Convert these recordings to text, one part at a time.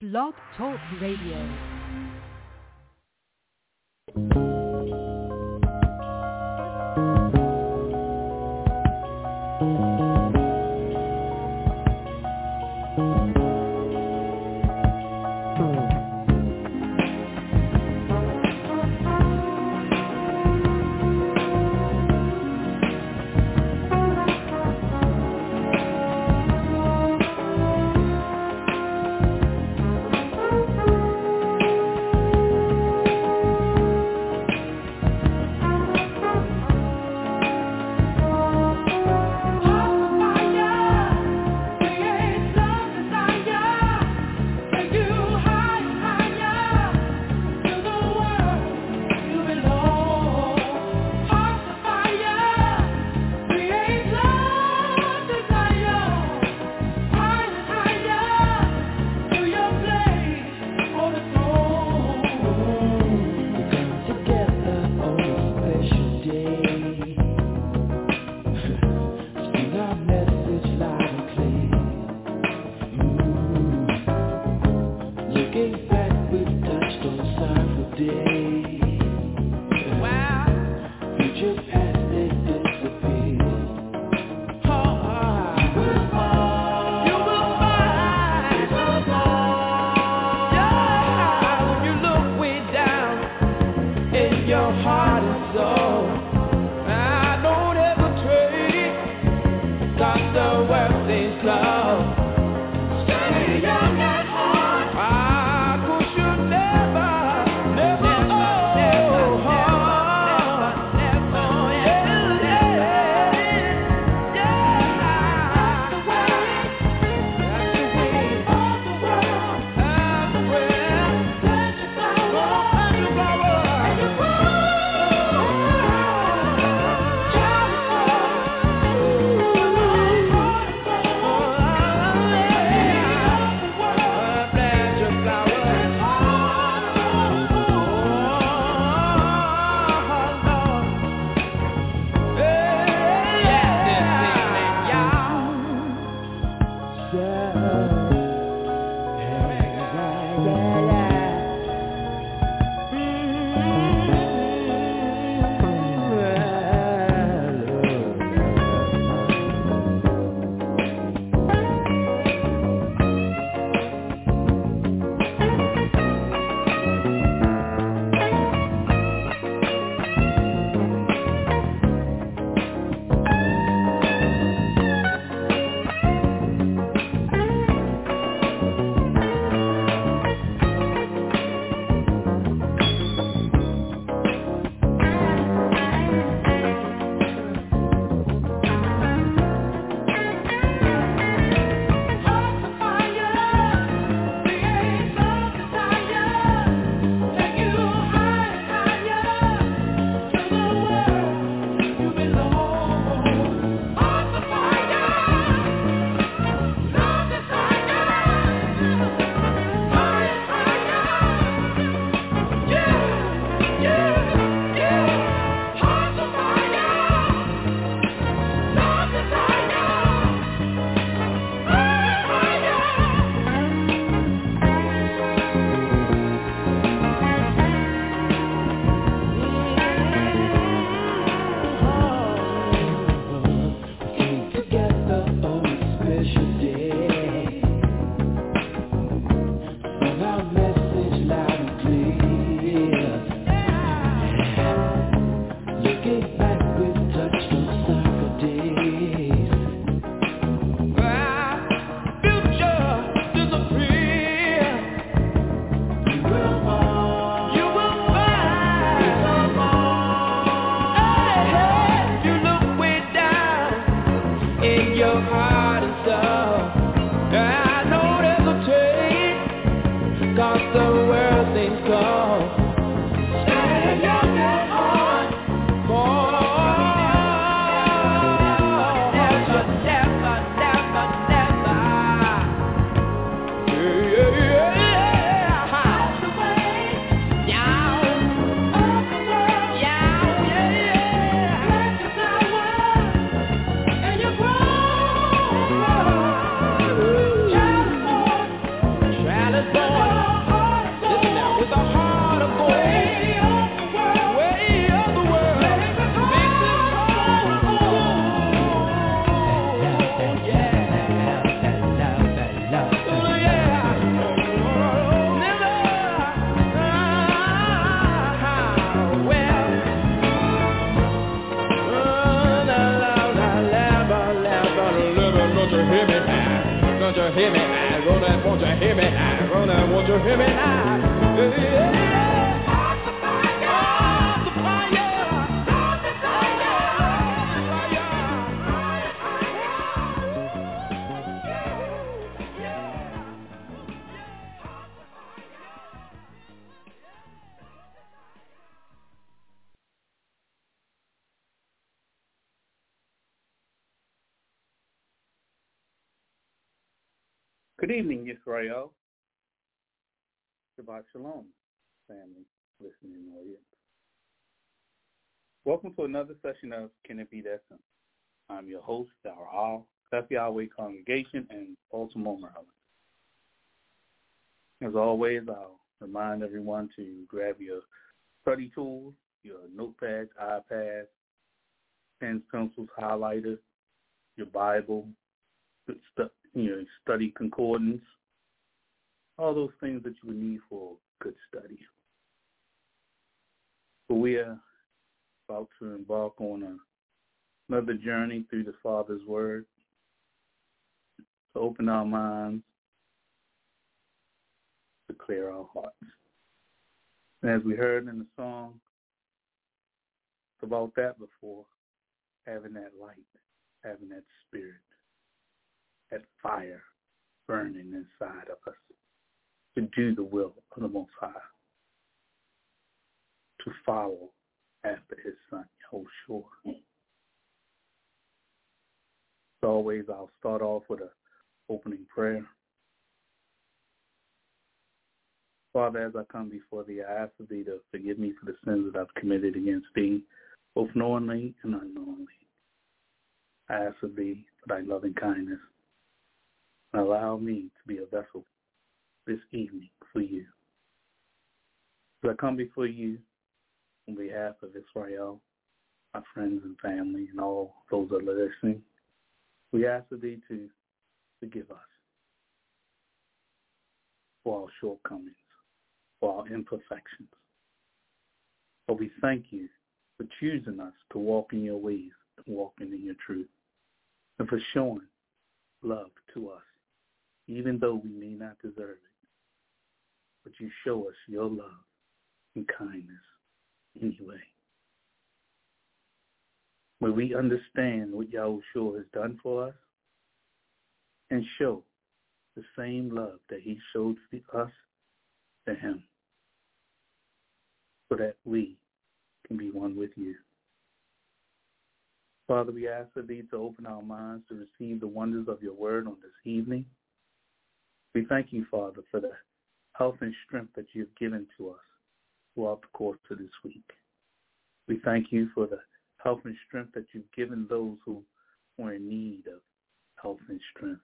Blog Talk Radio. Boy. down, I want you to hear me now. Yeah. Good evening, Yisrael. Shabbat Shalom, family, listening audience. Welcome to another session of Can It Be That Simple? I'm your host, Al Beth Yahweh Congregation in Baltimore, Maryland. As always, I'll remind everyone to grab your study tools, your notepads, iPads, pens, pencils, highlighters, your Bible, study concordance, all those things that you would need for good study. But we are about to embark on another journey through the Father's Word to open our minds, to clear our hearts. And as we heard in the song, it's about that before, having that light, having that spirit, that fire burning inside of us to do the will of the Most High, to follow after his Son, Yahushua. As always, I'll start off with an opening prayer. Father, as I come before thee, I ask of thee to forgive me for the sins that I've committed against thee, both knowingly and unknowingly. I ask of thee for thy loving kindness, and allow me to be a vessel this evening for you. As I come before you on behalf of Israel, my friends and family, and all those that are listening, we ask of thee to forgive us for our shortcomings, for our imperfections. But we thank you for choosing us to walk in your ways and walking in your truth, and for showing love to us, even though we may not deserve it. But you show us your love and kindness anyway. May we understand what Yahushua has done for us and show the same love that he showed us to him, so that we can be one with you. Father, we ask of thee to open our minds to receive the wonders of your word on this evening. We thank you, Father, for the health and strength that you've given to us throughout the course of this week. We thank you for the health and strength that you've given those who are in need of health and strength.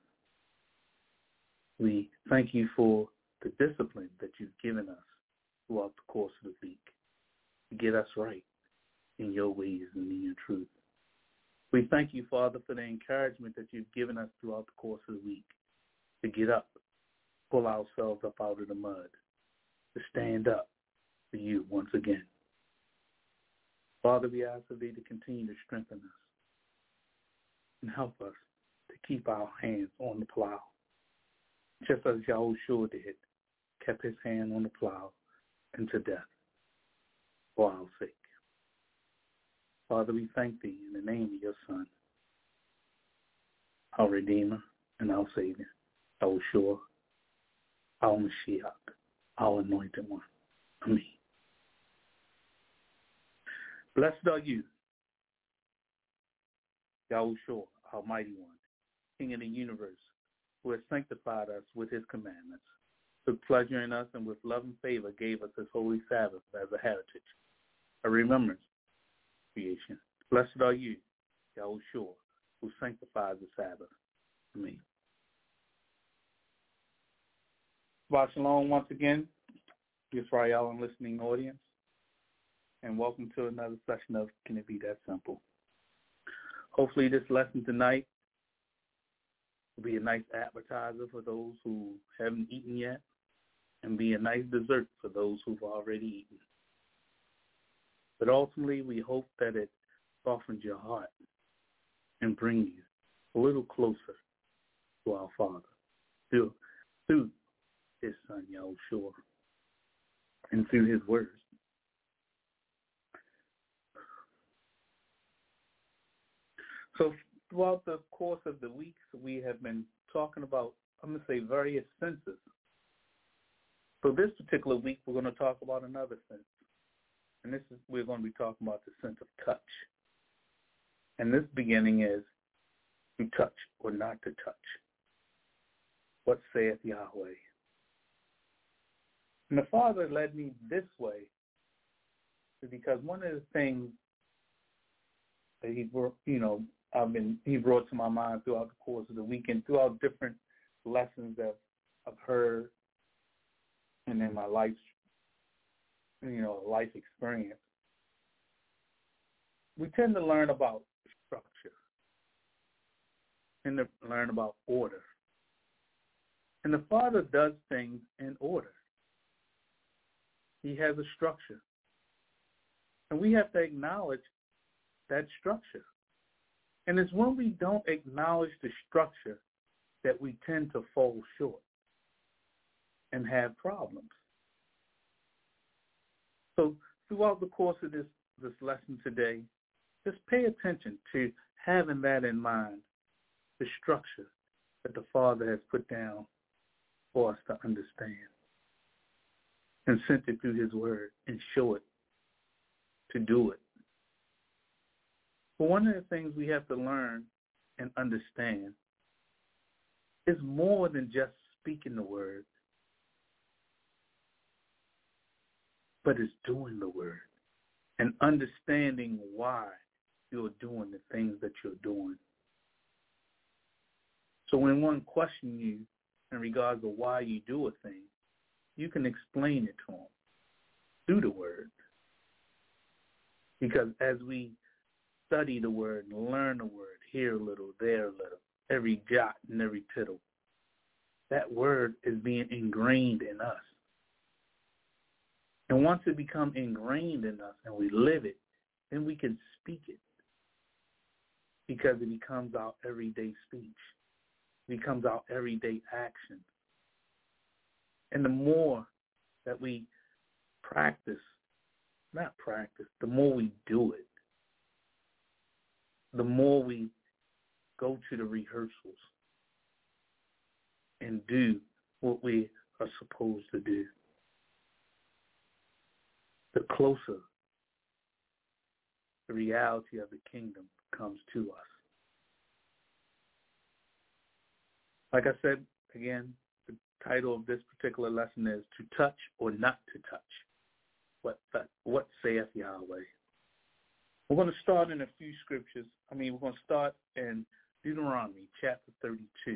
We thank you for the discipline that you've given us throughout the course of the week to get us right in your ways and in your truth. We thank you, Father, for the encouragement that you've given us throughout the course of the week to get up, pull ourselves up out of the mud, to stand up for you once again. Father, we ask of thee to continue to strengthen us and help us to keep our hands on the plow, just as Yahushua did, kept his hand on the plow unto death for our sake. Father, we thank thee in the name of your Son, our Redeemer and our Savior, Yahushua, our Mashiach, our Anointed One. Amen. Blessed are you, Yahushua, our Mighty One, King of the universe, who has sanctified us with his commandments, took pleasure in us, and with love and favor gave us his holy Sabbath as a heritage, a remembrance of creation. Blessed are you, Yahushua, who sanctifies the Sabbath. Amen. Shabbat Shalom once again, Israel and listening audience, and welcome to another session of Can It Be That Simple? Hopefully this lesson tonight will be a nice appetizer for those who haven't eaten yet, and be a nice dessert for those who've already eaten. But ultimately, we hope that it softens your heart and brings you a little closer to our Father through his son, Yahushua, and through his words. So throughout the course of the weeks, we have been talking about, I'm going to say, various senses. So this particular week, we're going to talk about another sense. And we're going to be talking about the sense of touch. And this beginning is to touch or not to touch. What saith Yahweh? And the Father led me this way because one of the things that he brought to my mind throughout the course of the weekend, throughout different lessons that I've heard and in my life experience. We tend to learn about structure, tend to learn about order. And the Father does things in order. He has a structure. And we have to acknowledge that structure. And it's when we don't acknowledge the structure that we tend to fall short and have problems. So throughout the course of this lesson today, just pay attention to having that in mind, the structure that the Father has put down for us to understand and sent it through his word and show it to do it. But one of the things we have to learn and understand is more than just speaking the word, but it's doing the word and understanding why you're doing the things that you're doing. So when one questions you in regards to why you do a thing, you can explain it to them through the word. Because as we study the word and learn the word, here a little, there a little, every jot and every tittle, that word is being ingrained in us. And once it becomes ingrained in us and we live it, then we can speak it because it becomes our everyday speech. It becomes our everyday action. And the more that we the more we do it, the more we go to the rehearsals and do what we are supposed to do, the closer the reality of the kingdom comes to us. Like I said, again, the title of this particular lesson is To Touch or Not to Touch. What saith Yahweh? We're going to start in a few scriptures. We're going to start in Deuteronomy chapter 32.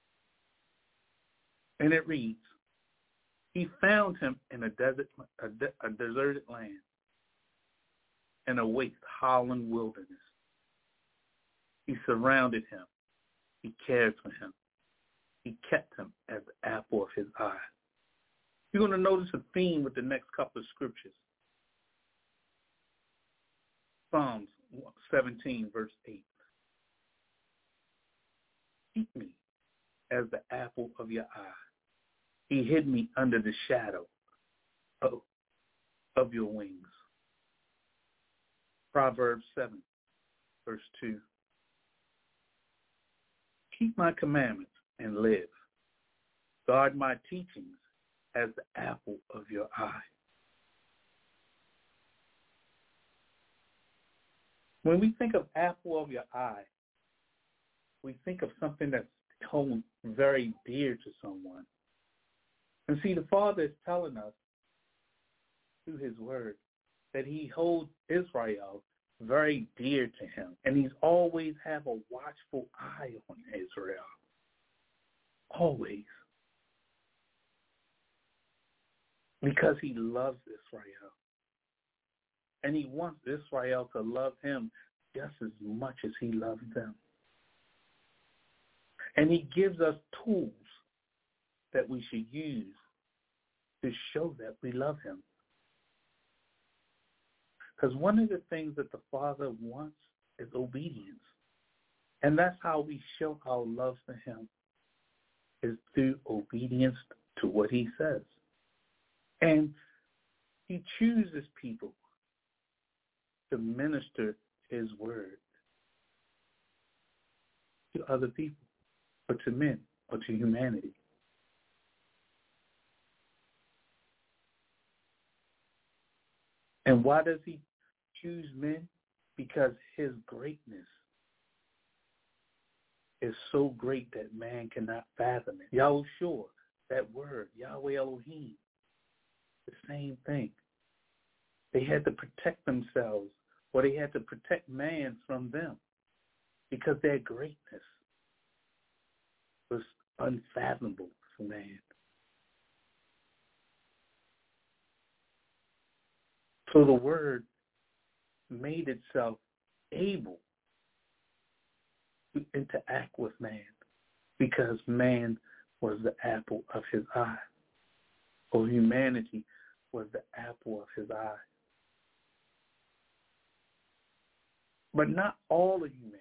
And it reads, He found him in a deserted land, in a waste, howling wilderness. He surrounded him. He cared for him. He kept him as the apple of his eye. You're going to notice a theme with the next couple of scriptures. Psalms 17, verse 8. Keep me as the apple of your eye. He hid me under the shadow of your wings. Proverbs 7, verse 2. Keep my commandments and live. Guard my teachings as the apple of your eye. When we think of apple of your eye, we think of something that's held very dear to someone. And see, the Father is telling us through his word that he holds Israel very dear to him. And he's always have a watchful eye on Israel. Always. Because he loves Israel. And he wants Israel to love him just as much as he loves them. And he gives us tools that we should use to show that we love him. Because one of the things that the Father wants is obedience. And that's how we show our love for him, is through obedience to what he says. And he chooses people to minister his word to other people, or to men, or to humanity. And why does he choose men? Because his greatness is so great that man cannot fathom it. Yahushua, that word, Yahweh Elohim, the same thing. They had to protect themselves, or they had to protect man from them, because their greatness was unfathomable for man. So the word made itself able to interact with man, because man was the apple of his eye, or humanity was the apple of his eye. But not all of humanity,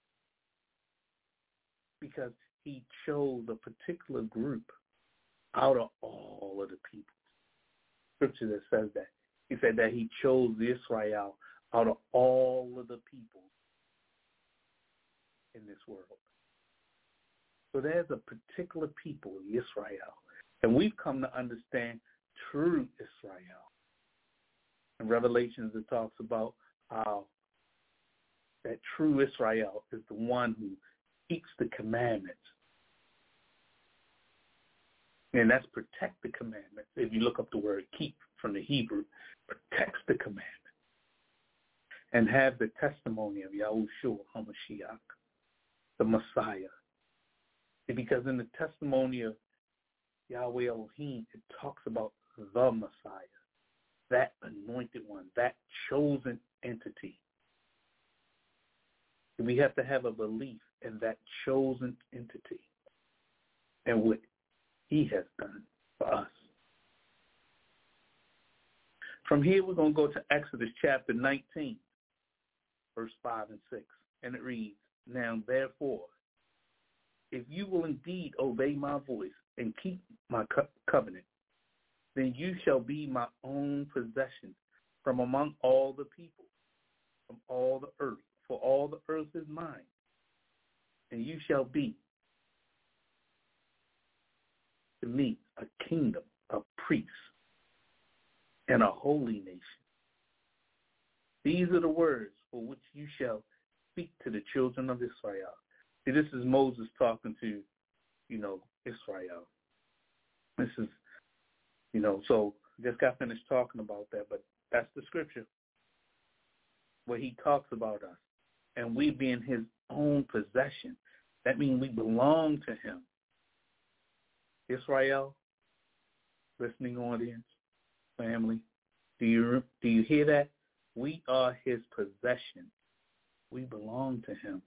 because he chose a particular group out of all of the people. Scripture that says that. He said that he chose Israel out of all of the people in this world. So there's a particular people, Israel, and we've come to understand true Israel. In Revelations, it talks about how that true Israel is the one who keeps the commandments. And that's protect the commandments. If you look up the word keep from the Hebrew, protects the commandments. And have the testimony of Yahushua HaMashiach, the Messiah. Because in the testimony of Yahweh Elohim, it talks about the Messiah, that anointed one, that chosen entity. We have to have a belief in that chosen entity and what he has done for us. From here, we're going to go to Exodus chapter 19, verse 5 and 6. And it reads, "Now, therefore, if you will indeed obey my voice and keep my covenant, then you shall be my own possession from among all the people, from all the earth. For all the earth is mine, and you shall be to me a kingdom of priests and a holy nation. These are the words for which you shall speak to the children of Israel." See, this is Moses talking to, Israel. This is, so just got finished talking about that, but that's the scripture where he talks about us. And we being his own possession. That means we belong to him. Israel, listening audience, family, do you hear that? We are his possession. We belong to him.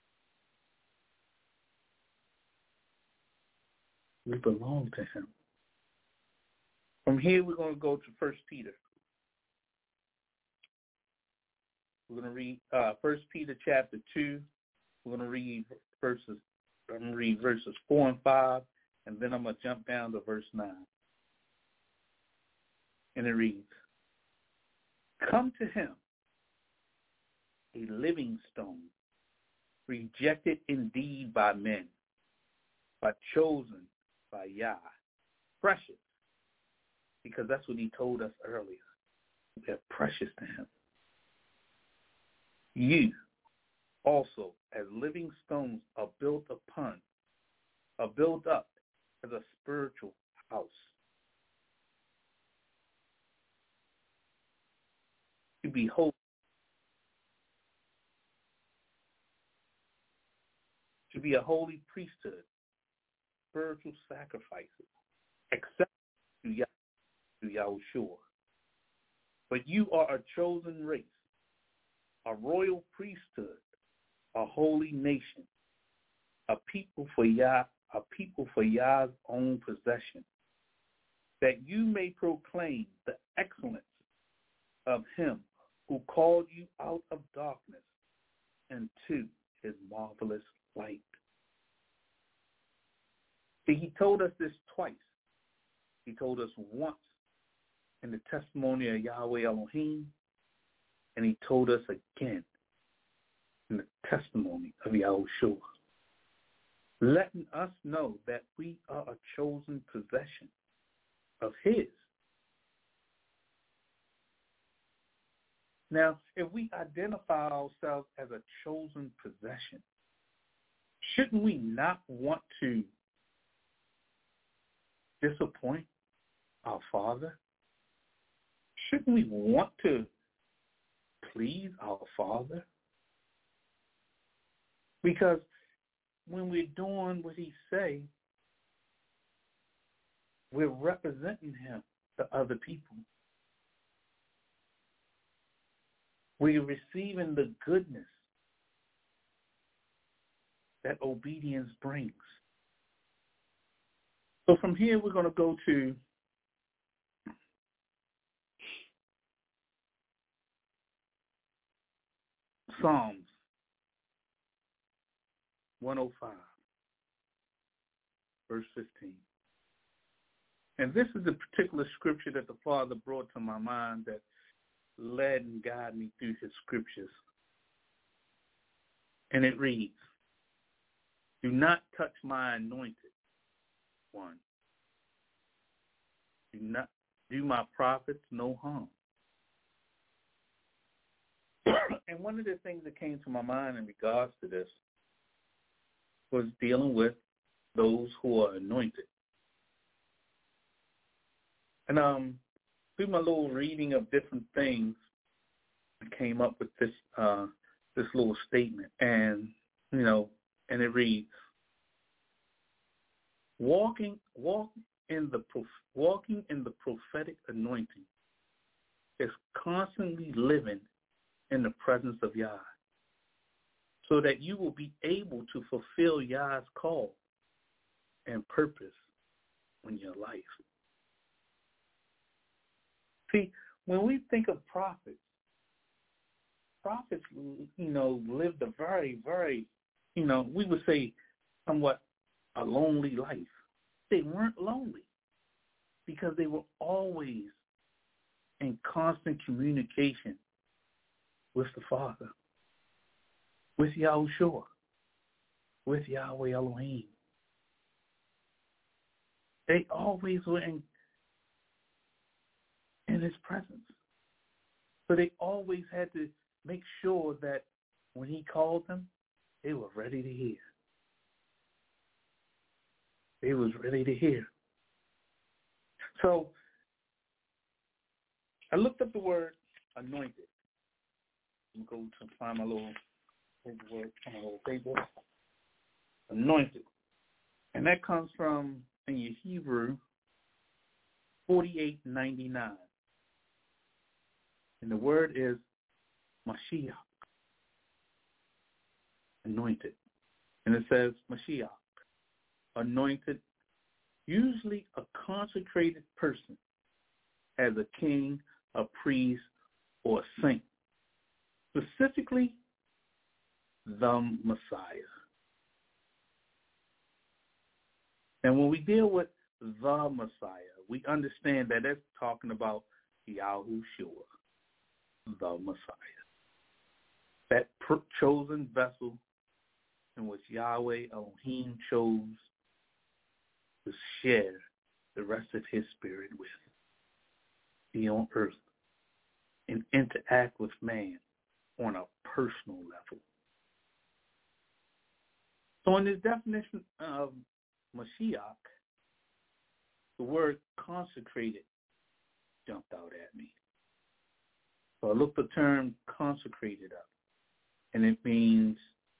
We belong to him. From here, we're going to go to 1 Peter. We're going to read 1 Peter chapter 2. We're going to read verses 4 and 5, and then I'm going to jump down to verse 9. And it reads, "Come to him, a living stone, rejected indeed by men, but chosen by Yah, precious," because that's what he told us earlier. They're precious to him. "You also, as living stones, are built up as a spiritual house, to be holy, to be a holy priesthood, spiritual sacrifices, except to Yahushua. But you are a chosen race, a royal priesthood, a holy nation, a people for Yah's own possession, that you may proclaim the excellence of him who called you out of darkness into his marvelous light." See, he told us this twice. He told us once in the testimony of Yahweh Elohim, and he told us again in the testimony of Yahushua, letting us know that we are a chosen possession of his. Now, if we identify ourselves as a chosen possession, shouldn't we not want to disappoint our Father? Shouldn't we want to please our Father? Because when we're doing what he say, we're representing him to other people. We're receiving the goodness that obedience brings. So from here, we're going to go to Psalms 105, verse 15. And this is the particular scripture that the Father brought to my mind that led and guided me through his scriptures. And it reads, do not touch my anointed one. Do not do my prophets no harm. And one of the things that came to my mind in regards to this was dealing with those who are anointed. And through my little reading of different things, I came up with this this little statement, and and it reads: walking in the prophetic anointing is constantly living in the presence of Yah, so that you will be able to fulfill Yah's call and purpose in your life. See, when we think of prophets, lived a very, very, we would say somewhat a lonely life. They weren't lonely because they were always in constant communication with the Father, with Yahushua, with Yahweh Elohim. They always were in his presence. So they always had to make sure that when he called them, they were ready to hear. They was ready to hear. So I looked up the word anointed. I'm going to find my little word on my little paper. Anointed. And that comes from, in your Hebrew, 4899. And the word is Mashiach, anointed. And it says Mashiach, anointed, usually a consecrated person as a king, a priest, or a saint. Specifically, the Messiah. And when we deal with the Messiah, we understand that it's talking about Yahushua, the Messiah. That chosen vessel in which Yahweh Elohim chose to share the rest of his spirit with, be on earth and interact with man on a personal level. So in this definition of Mashiach, the word consecrated jumped out at me. So I looked the term consecrated up, and it means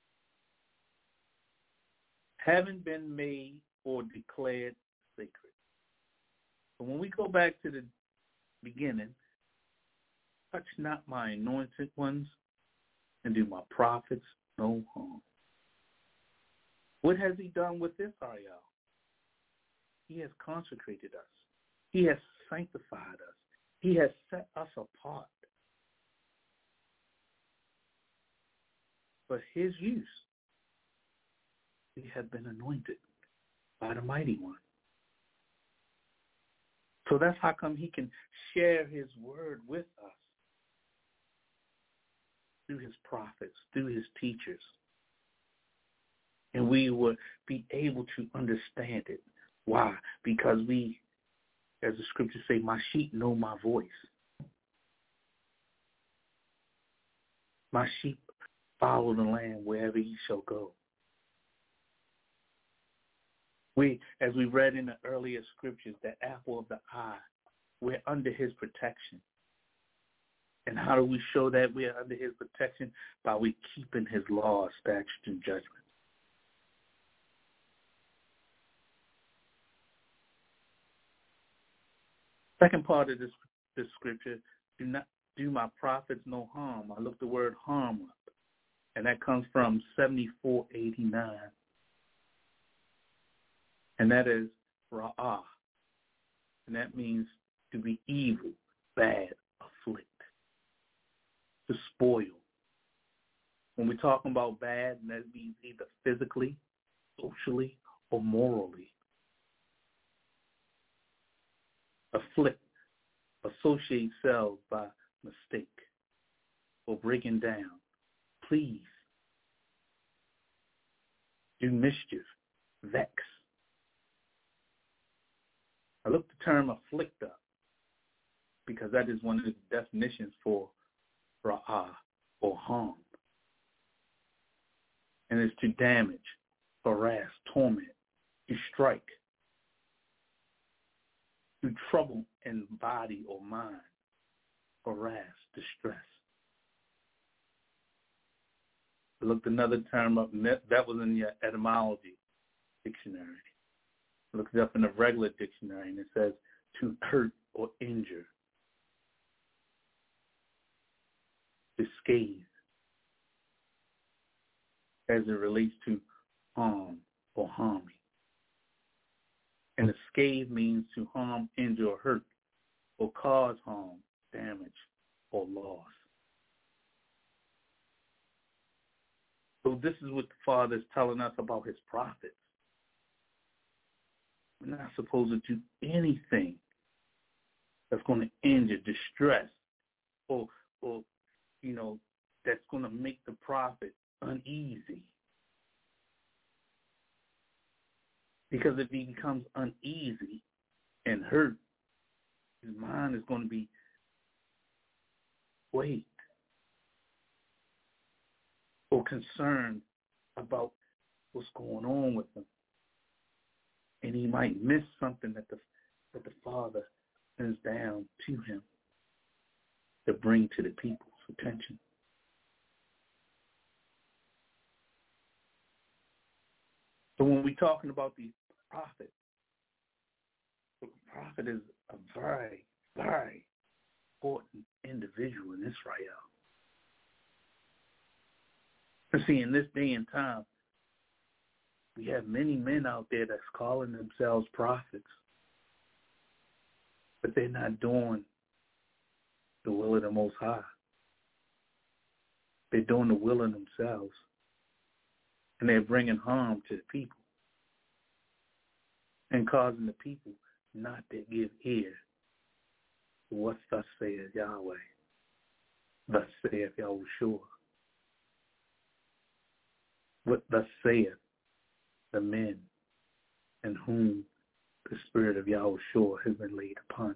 having been made or declared sacred. So when we go back to the beginning, touch not my anointed ones and do my prophets no harm. What has he done with Israel? He has consecrated us. He has sanctified us. He has set us apart for his use. We have been anointed by the Mighty One. So that's how come he can share his word with us through his prophets, through his teachers. And we would be able to understand it. Why? Because we, as the scriptures say, my sheep know my voice. My sheep follow the Lamb wherever he shall go. We, as we read in the earlier scriptures, that apple of the eye, we're under his protection. And how do we show that we're under his protection? By we keeping his laws, statutes, and judgments. Second part of this scripture, do not do my prophets no harm. I looked the word harm up, and that comes from 7489. And that is ra'ah. And that means to be evil, bad, afflict, to spoil. When we're talking about bad, that means either physically, socially, or morally. Afflict, associate selves by mistake or breaking down. Please, do mischief, vex. I looked the term afflict up because that is one of the definitions for ra'ah or harm. And it's to damage, harass, torment, to strike, to trouble in body or mind, harass, distress. I looked another term up, and that was in your etymology dictionary. I looked it up in a regular dictionary, and it says to hurt or injure, to scathe, as it relates to harm or harming. And a scathe means to harm, injure, or hurt, or cause harm, damage, or loss. So this is what the Father is telling us about his prophets. We're not supposed to do anything that's going to injure, distress, or that's going to make the prophet uneasy. Because if he becomes uneasy and hurt, his mind is going to be weight or concerned about what's going on with him. And he might miss something that the Father sends down to him to bring to the people's attention. So when we're talking about the prophet is a very, very important individual in Israel. And see, in this day and time, we have many men out there that's calling themselves prophets, but they're not doing the will of the Most High. They're doing the will of themselves, and they're bringing harm to the people and causing the people not to give ear to what thus saith Yahweh, thus saith Yahushua, what thus saith the men in whom the Spirit of Yahushua has been laid upon.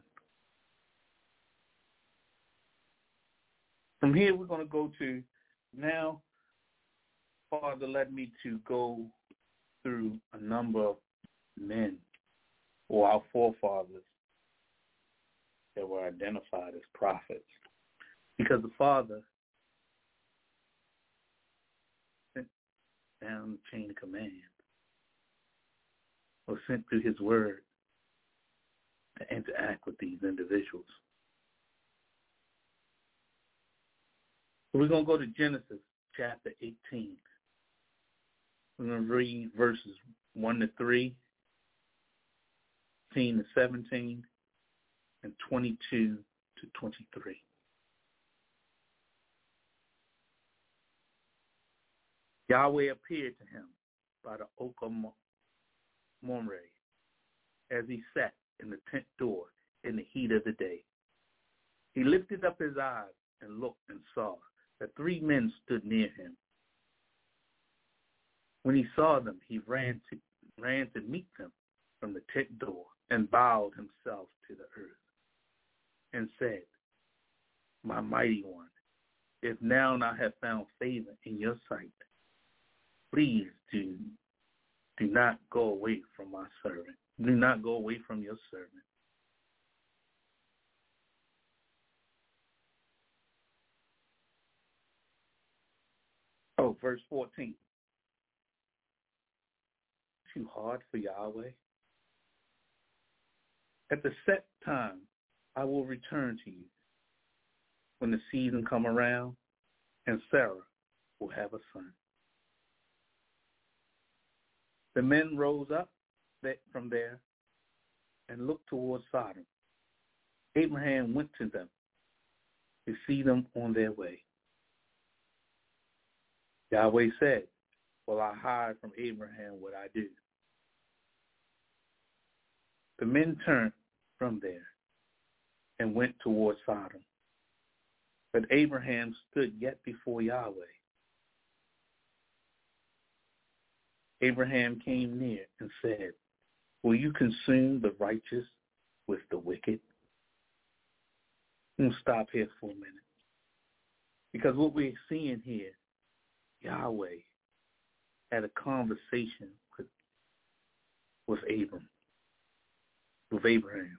From here, we're going to go to now, Father led me to go through a number of men or our forefathers that were identified as prophets. Because the Father sent down the chain of command or sent through his word to interact with these individuals. So we're going to go to Genesis chapter 18. We're going to read verses 1 to 3, 16 to 17, and 22 to 23. Yahweh appeared to him by the oak of Mamre as he sat in the tent door in the heat of the day. He lifted up his eyes and looked and saw that 3 men stood near him. When he saw them, he ran to meet them from the tent door and bowed himself to the earth and said, "My mighty one, if now I have found favor in your sight, please do not go away from my servant. Do not go away from your servant." Oh, verse 14. Too hard for Yahweh? At the set time, I will return to you when the season come around, and Sarah will have a son. The men rose up from there and looked towards Sodom. Abraham went to them to see them on their way. Yahweh said, "Will I hide from Abraham what I do?" The men turned from there and went toward Sodom. But Abraham stood yet before Yahweh. Abraham came near and said, "Will you consume the righteous with the wicked?" I'm going to stop here for a minute. Because what we're seeing here, Yahweh had a conversation with Abraham.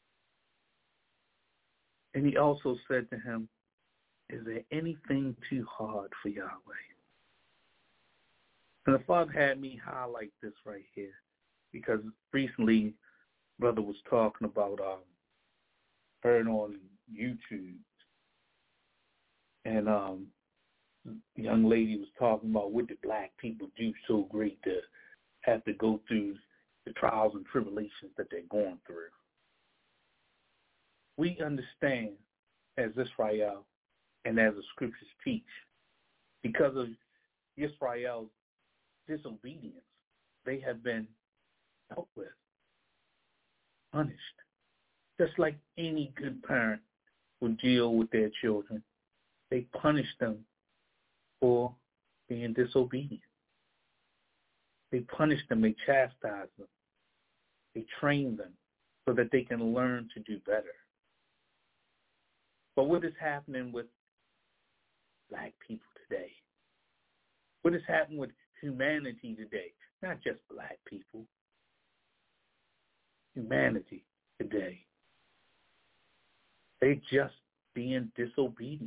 And he also said to him, "Is there anything too hard for Yahweh?" And the Father had me highlight this right here because recently brother was talking about heard on YouTube, and young lady was talking about what did black people do so great to have to go through the trials and tribulations that they're going through. We understand as Israel and as the scriptures teach, because of Israel's disobedience, they have been dealt with, punished, just like any good parent would deal with their children. They punish them for being disobedient. They punish them, they chastise them, they train them so that they can learn to do better. But what is happening with black people today? What is happening with humanity today? Not just black people. Humanity today. They just being disobedient.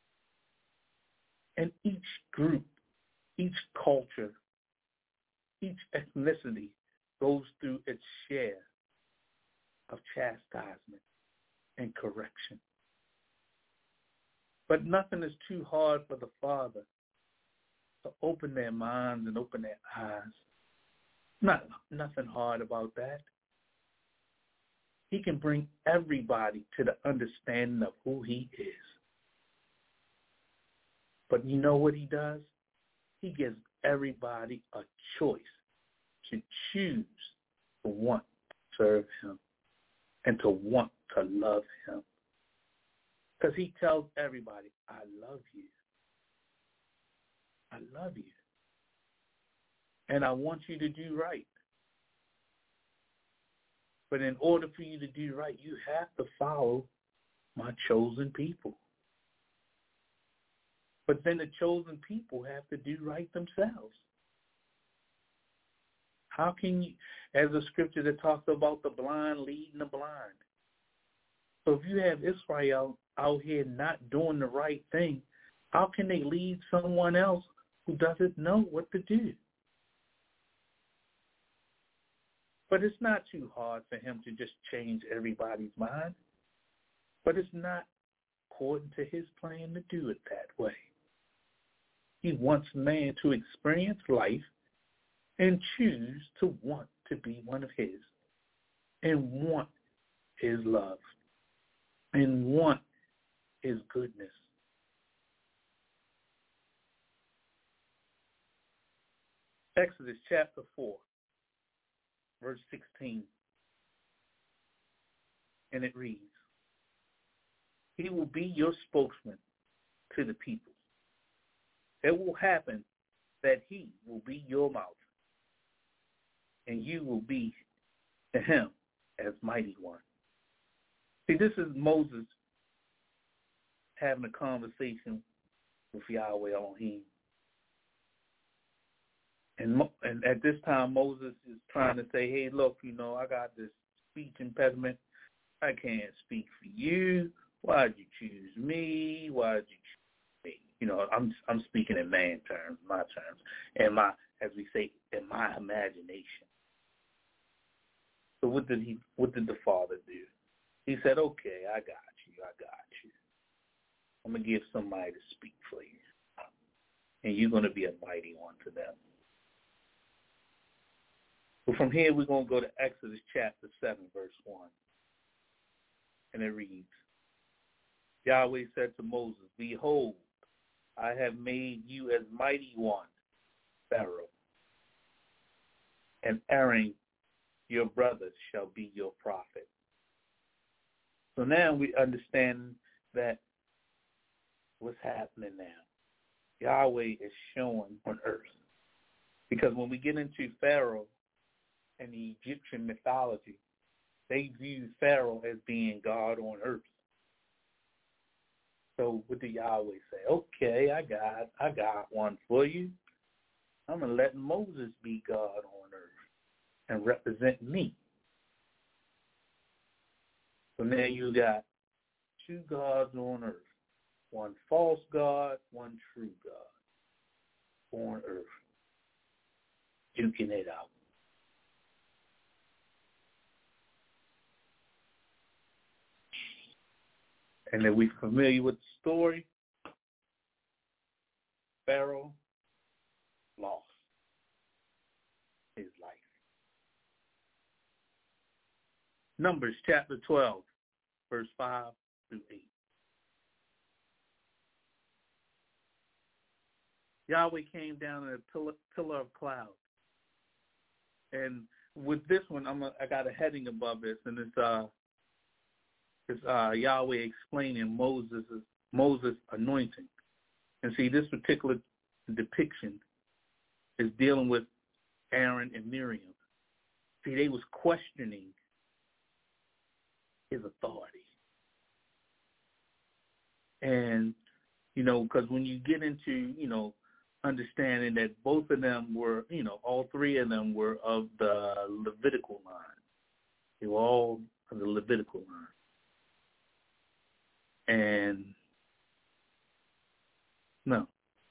And each group, each culture, each ethnicity goes through its share of chastisement and correction. But nothing is too hard for the Father to open their minds and open their eyes. Nothing hard about that. He can bring everybody to the understanding of who he is. But you know what he does? He gives everybody a choice to choose to want to serve him and to want to love him. Because he tells everybody, I love you. I love you. And I want you to do right. But in order for you to do right, you have to follow my chosen people. But then the chosen people have to do right themselves. How can you, as a scripture that talks about the blind leading the blind. So if you have Israel out here not doing the right thing, how can they lead someone else who doesn't know what to do? But it's not too hard for him to just change everybody's mind. But it's not according to his plan to do it that way. He wants man to experience life and choose to want to be one of his and want his love and want his goodness. Exodus chapter 4, verse 16. And it reads, he will be your spokesman to the people. It will happen that he will be your mouth, and you will be to him as mighty one. See, this is Moses having a conversation with Yahweh Elohim. And at this time, Moses is trying to say, hey, look, I got this speech impediment. I can't speak for you. Why'd you choose me? Why'd you choose me? I'm speaking in man terms, my terms, and as we say, in my imagination. So what did the Father do? He said, okay, I got you. I'm going to give somebody to speak for you. And you're going to be a mighty one to them. But from here, we're going to go to Exodus chapter 7, verse 1. And it reads, Yahweh said to Moses, behold, I have made you as mighty one, Pharaoh, and Aaron, your brother, shall be your prophet. So now we understand that what's happening now. Yahweh is showing on earth. Because when we get into Pharaoh and the Egyptian mythology, they view Pharaoh as being God on earth. So what did Yahweh say? Okay, I got one for you. I'm going to let Moses be God on earth and represent me. So now you got two gods on earth. One false God, one true God on earth. Duking it out. And if we're familiar with the story, Pharaoh lost his life. Numbers chapter 12, verse 5 through 8. Yahweh came down in a pillar of cloud. And with this one, I got a heading above this, and it's Yahweh explaining Moses' anointing. And see, this particular depiction is dealing with Aaron and Miriam. See, they was questioning his authority. And, because when you get into, understanding that both of them were, all three of them were of the Levitical line. They were all of the Levitical line. And no.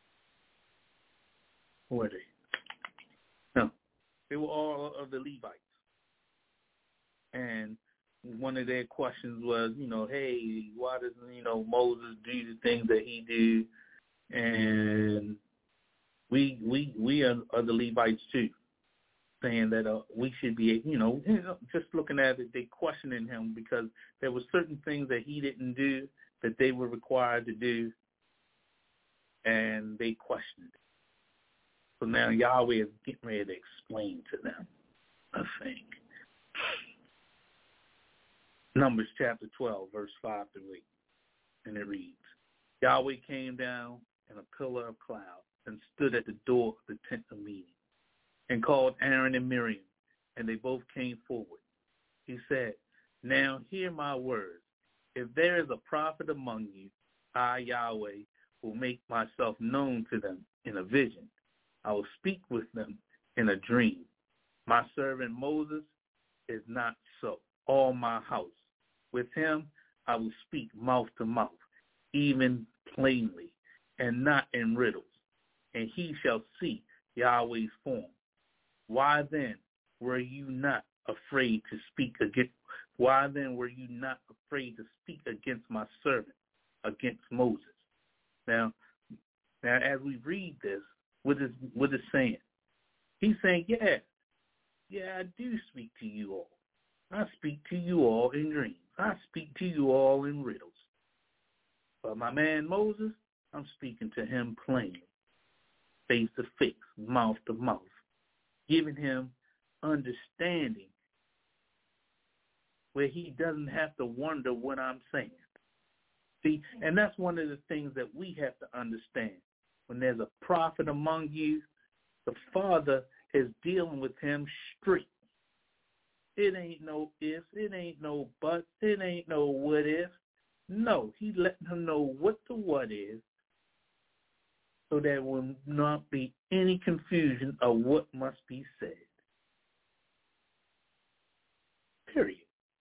Who were they? No. They were all of the Levites. And one of their questions was, hey, why doesn't, Moses do the things that he do? And we are the Levites too, saying that we should be, just looking at it, they questioning him because there were certain things that he didn't do that they were required to do, and they questioned it. So now Yahweh is getting ready to explain to them a thing. Numbers chapter 12, verse 5 through 8, and it reads, Yahweh came down in a pillar of cloud and stood at the door of the tent of meeting, and called Aaron and Miriam, and they both came forward. He said, now hear my words. If there is a prophet among you, I, Yahweh, will make myself known to them in a vision. I will speak with them in a dream. My servant Moses is not so. All my house. With him I will speak mouth to mouth, even plainly, and not in riddles. And he shall see Yahweh's form. Why then were you not afraid to speak against? Why then were you not afraid to speak against my servant, against Moses? Now as we read this, what is saying? He's saying, yeah, I do speak to you all. I speak to you all in dreams. I speak to you all in riddles. But my man Moses, I'm speaking to him plainly, face to face, mouth to mouth, giving him understanding where he doesn't have to wonder what I'm saying. See, and that's one of the things that we have to understand. When there's a prophet among you, the Father is dealing with him straight. It ain't no ifs, it ain't no buts, it ain't no what if. No, he's letting him know what the what is, so there will not be any confusion of what must be said. Period.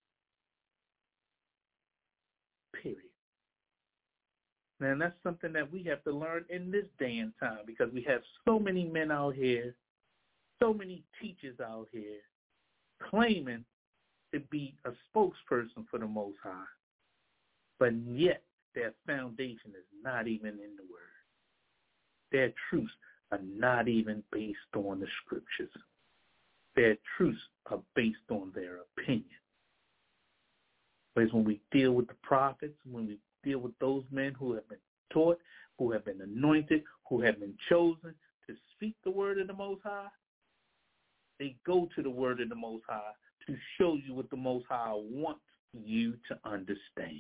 Period. And that's something that we have to learn in this day and time, because we have so many men out here, so many teachers out here claiming to be a spokesperson for the Most High, but yet their foundation is not even in the Word. Their truths are not even based on the Scriptures. Their truths are based on their opinion. Whereas when we deal with the prophets, when we deal with those men who have been taught, who have been anointed, who have been chosen to speak the word of the Most High, they go to the word of the Most High to show you what the Most High wants you to understand.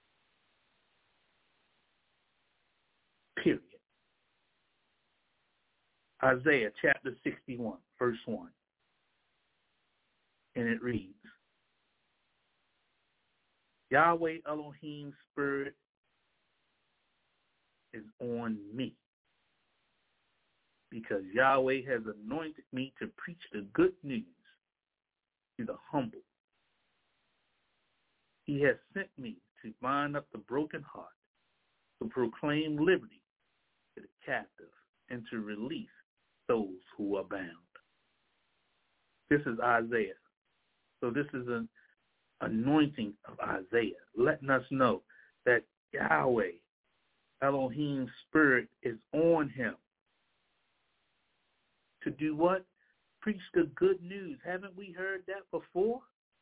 Period. Isaiah chapter 61, verse 1. And it reads, Yahweh Elohim's Spirit is on me, because Yahweh has anointed me to preach the good news to the humble. He has sent me to bind up the broken heart, to proclaim liberty to the captive, and to release those who are bound. This is Isaiah. So this is an anointing of Isaiah, letting us know that Yahweh, Elohim's Spirit, is on him. To do what? Preach the good news. Haven't we heard that before?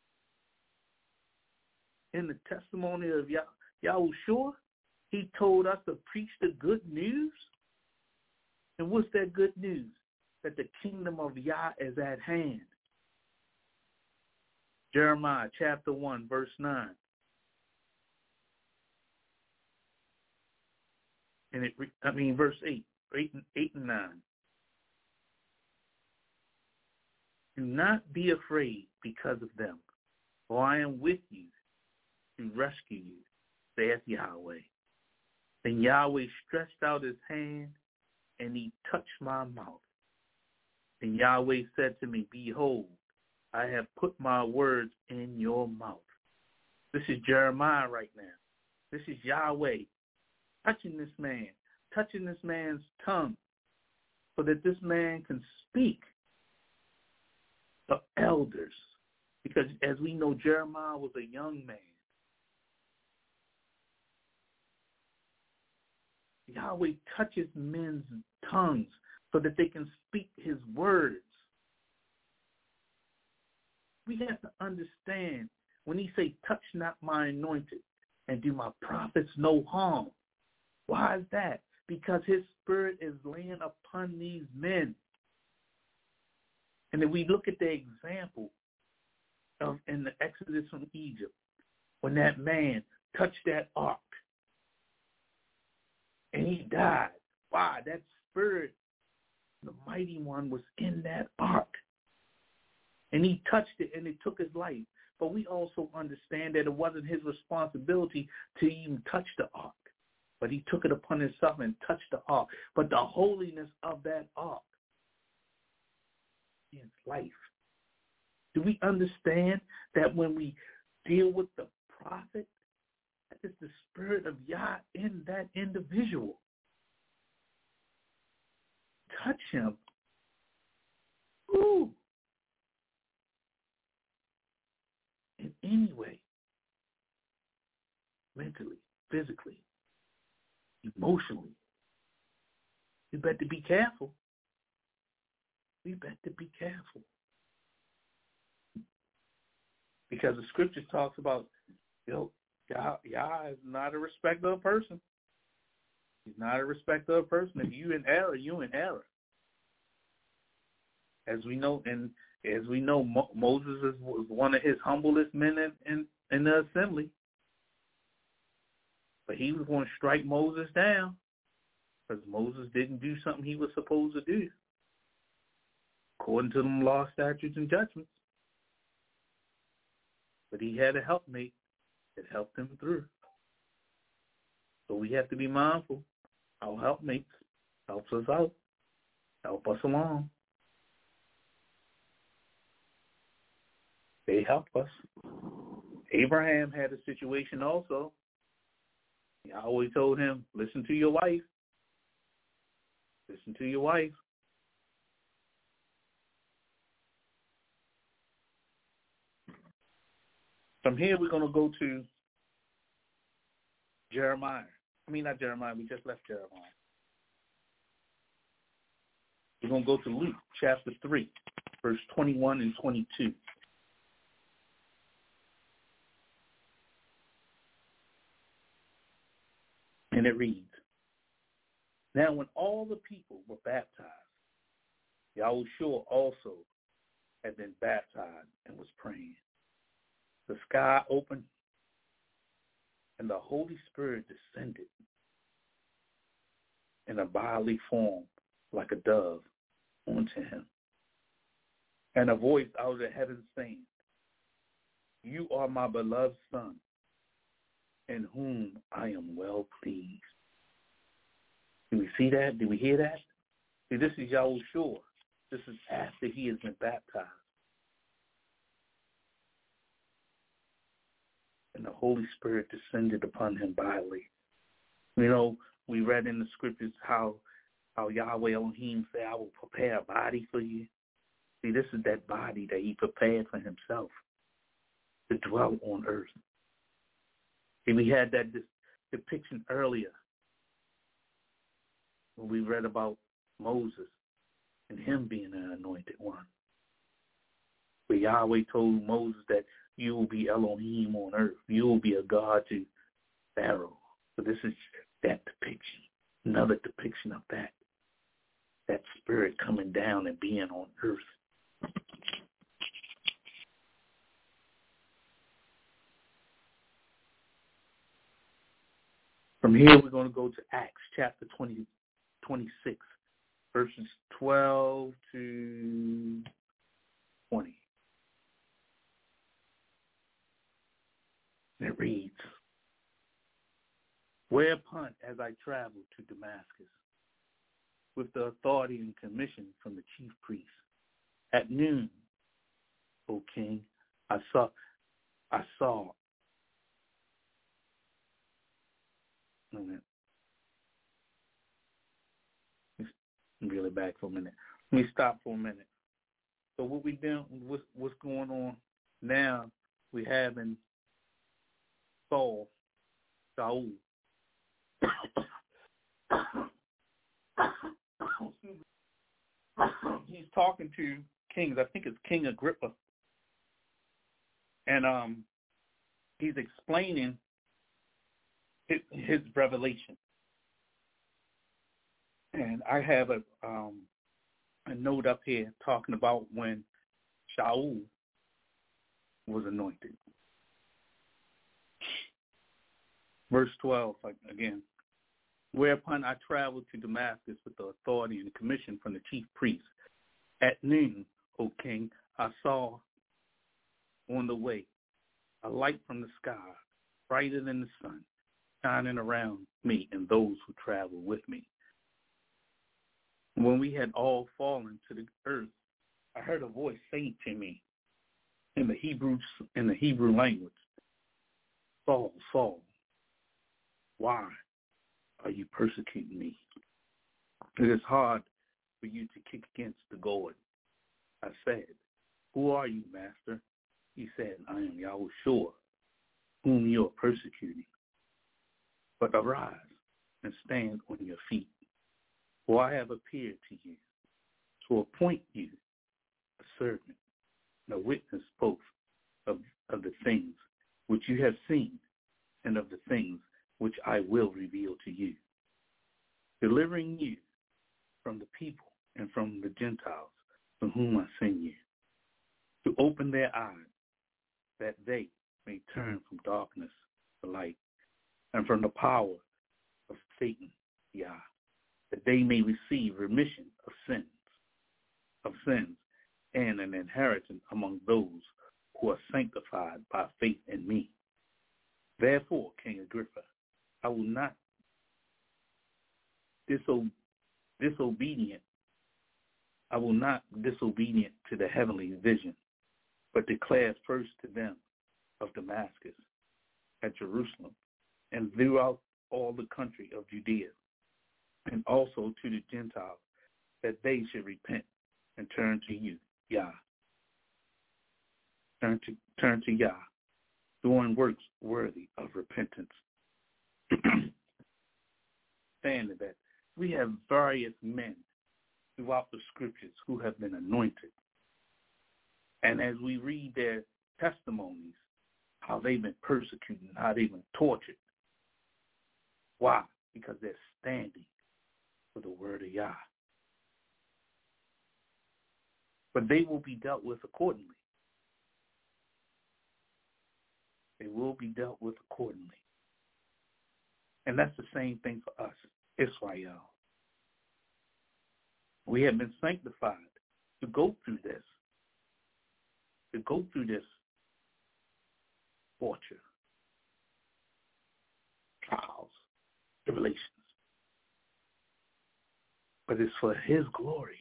In the testimony of Yahushua, he told us to preach the good news. And what's that good news? That the kingdom of Yah is at hand. Jeremiah chapter 1, verse 9. And verse 8 and 9. Do not be afraid because of them, for I am with you to rescue you, saith Yahweh. Then Yahweh stretched out his hand, and he touched my mouth. And Yahweh said to me, Behold, I have put my words in your mouth. This is Jeremiah right now. This is Yahweh touching this man's tongue, so that this man can speak to elders. Because as we know, Jeremiah was a young man. Yahweh touches men's tongues so that they can speak his words. We have to understand when he say, touch not my anointed and do my prophets no harm. Why is that? Because his Spirit is laying upon these men. And if we look at the example in the Exodus from Egypt, when that man touched that ark and he died, why? That Spirit, the mighty one, was in that ark. And he touched it and it took his life. But we also understand that it wasn't his responsibility to even touch the ark. But he took it upon himself and touched the ark. But the holiness of that ark is life. Do we understand that when we deal with the prophet, that is the Spirit of Yah in that individual? Touch him. Ooh. In any way, mentally, physically, emotionally. We better be careful. We better be careful. Because the scripture talks about, Yah is not a respecter of person. He's not a respecter of person. If you in error, you in error. As we know in As we know, Moses was one of his humblest men in the assembly. But he was going to strike Moses down because Moses didn't do something he was supposed to do, according to them law, statutes, and judgments. But he had a helpmate that helped him through. So we have to be mindful. Our helpmates helps us out, help us along. They help us. Abraham had a situation also. Yahweh told him, listen to your wife. Listen to your wife. From here, we're going to go to Jeremiah. Not Jeremiah. We just left Jeremiah. We're going to go to Luke chapter 3, verse 21 and 22. And it reads, now when all the people were baptized, Yahushua also had been baptized and was praying. The sky opened, and the Holy Spirit descended in a bodily form like a dove onto him. And a voice out of the heavens saying, you are my beloved Son, in whom I am well pleased. Do we see that? Do we hear that? See, this is Yahushua. This is after he has been baptized. And the Holy Spirit descended upon him bodily. We read in the scriptures how Yahweh Elohim said, I will prepare a body for you. See, this is that body that he prepared for himself to dwell on earth. And we had that depiction earlier when we read about Moses and him being an anointed one. Where Yahweh told Moses that you will be Elohim on earth. You will be a God to Pharaoh. So this is that depiction, another depiction of that spirit coming down and being on earth. From here, we're going to go to Acts chapter 26, verses 12 to 20. And it reads, whereupon, as I traveled to Damascus, with the authority and commission from the chief priest, at noon, O king, I saw. Reel it back for a minute. Let me stop for a minute. So what we doing? What's going on now? We having Saul. He's talking to kings. I think it's King Agrippa, and he's explaining his revelation. And I have a note up here talking about when Shaul was anointed. Verse 12, again. Whereupon I traveled to Damascus with the authority and commission from the chief priest. At noon, O king, I saw on the way a light from the sky, brighter than the sun, shining around me and those who traveled with me. When we had all fallen to the earth, I heard a voice saying to me in the Hebrew language, Saul, Saul, why are you persecuting me? It is hard for you to kick against the gourd. I said, who are you, master? He said, I am Yahushua, whom you are persecuting. But arise and stand on your feet, for I have appeared to you to appoint you a servant and a witness both of the things which you have seen and of the things which I will reveal to you, delivering you from the people and from the Gentiles to whom I send you, to open their eyes, that they may turn from darkness to light, and from the power of Satan, Yah, that they may receive remission of sins, and an inheritance among those who are sanctified by faith in me. Therefore, King Agrippa, I will not disobedient to the heavenly vision, but declare first to them of Damascus, at Jerusalem, and throughout all the country of Judea, and also to the Gentiles, that they should repent and turn to you, Yah. Turn to Yah, doing works worthy of repentance. Saying that we have various men throughout the scriptures who have been anointed. And as we read their testimonies, how they've been persecuted, how they've been tortured. Why? Because they're standing for the word of Yah. But they will be dealt with accordingly. They will be dealt with accordingly. And that's the same thing for us, Israel. We have been sanctified to go through this, torture, trials, tribulations. But it's for his glory.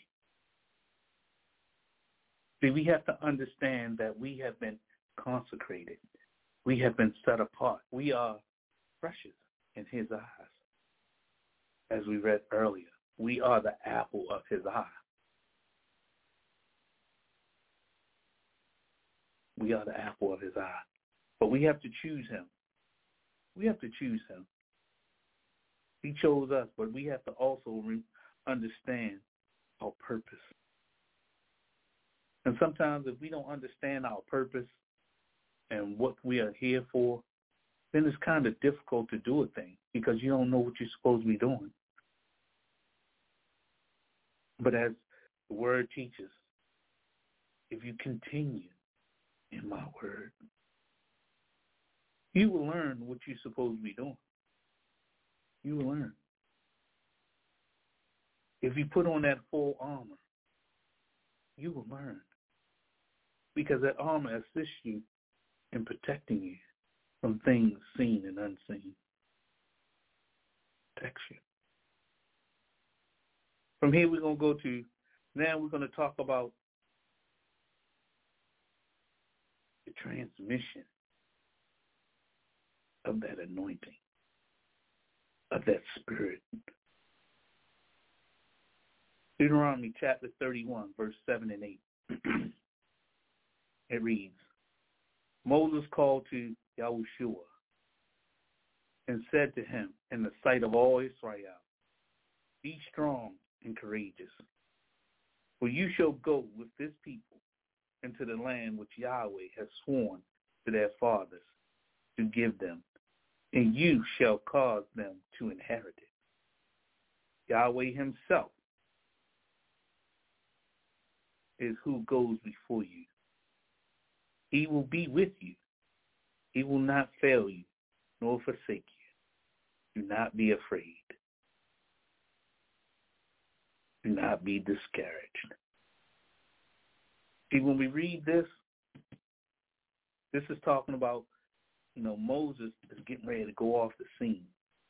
See, we have to understand that we have been consecrated. We have been set apart. We are precious in his eyes. As we read earlier, we are the apple of his eye. We are the apple of his eye. But we have to choose him. We have to choose him. He chose us, but we have to also understand our purpose. And sometimes if we don't understand our purpose and what we are here for, then it's kind of difficult to do a thing because you don't know what you're supposed to be doing. But as the word teaches, if you continue in my word, you will learn what you're supposed to be doing. You will learn. If you put on that full armor, you will learn. Because that armor assists you in protecting you from things seen and unseen. Protects you. From here we're going to talk about the transmission of that anointing, of that spirit. Deuteronomy chapter 31, verse 7 and 8. It reads, Moses called to Yahushua and said to him in the sight of all Israel, be strong and courageous, for you shall go with this people into the land which Yahweh has sworn to their fathers to give them, and you shall cause them to inherit it. Yahweh himself is who goes before you. He will be with you. He will not fail you, nor forsake you. Do not be afraid. Do not be discouraged. See, when we read this, this is talking about, Moses is getting ready to go off the scene.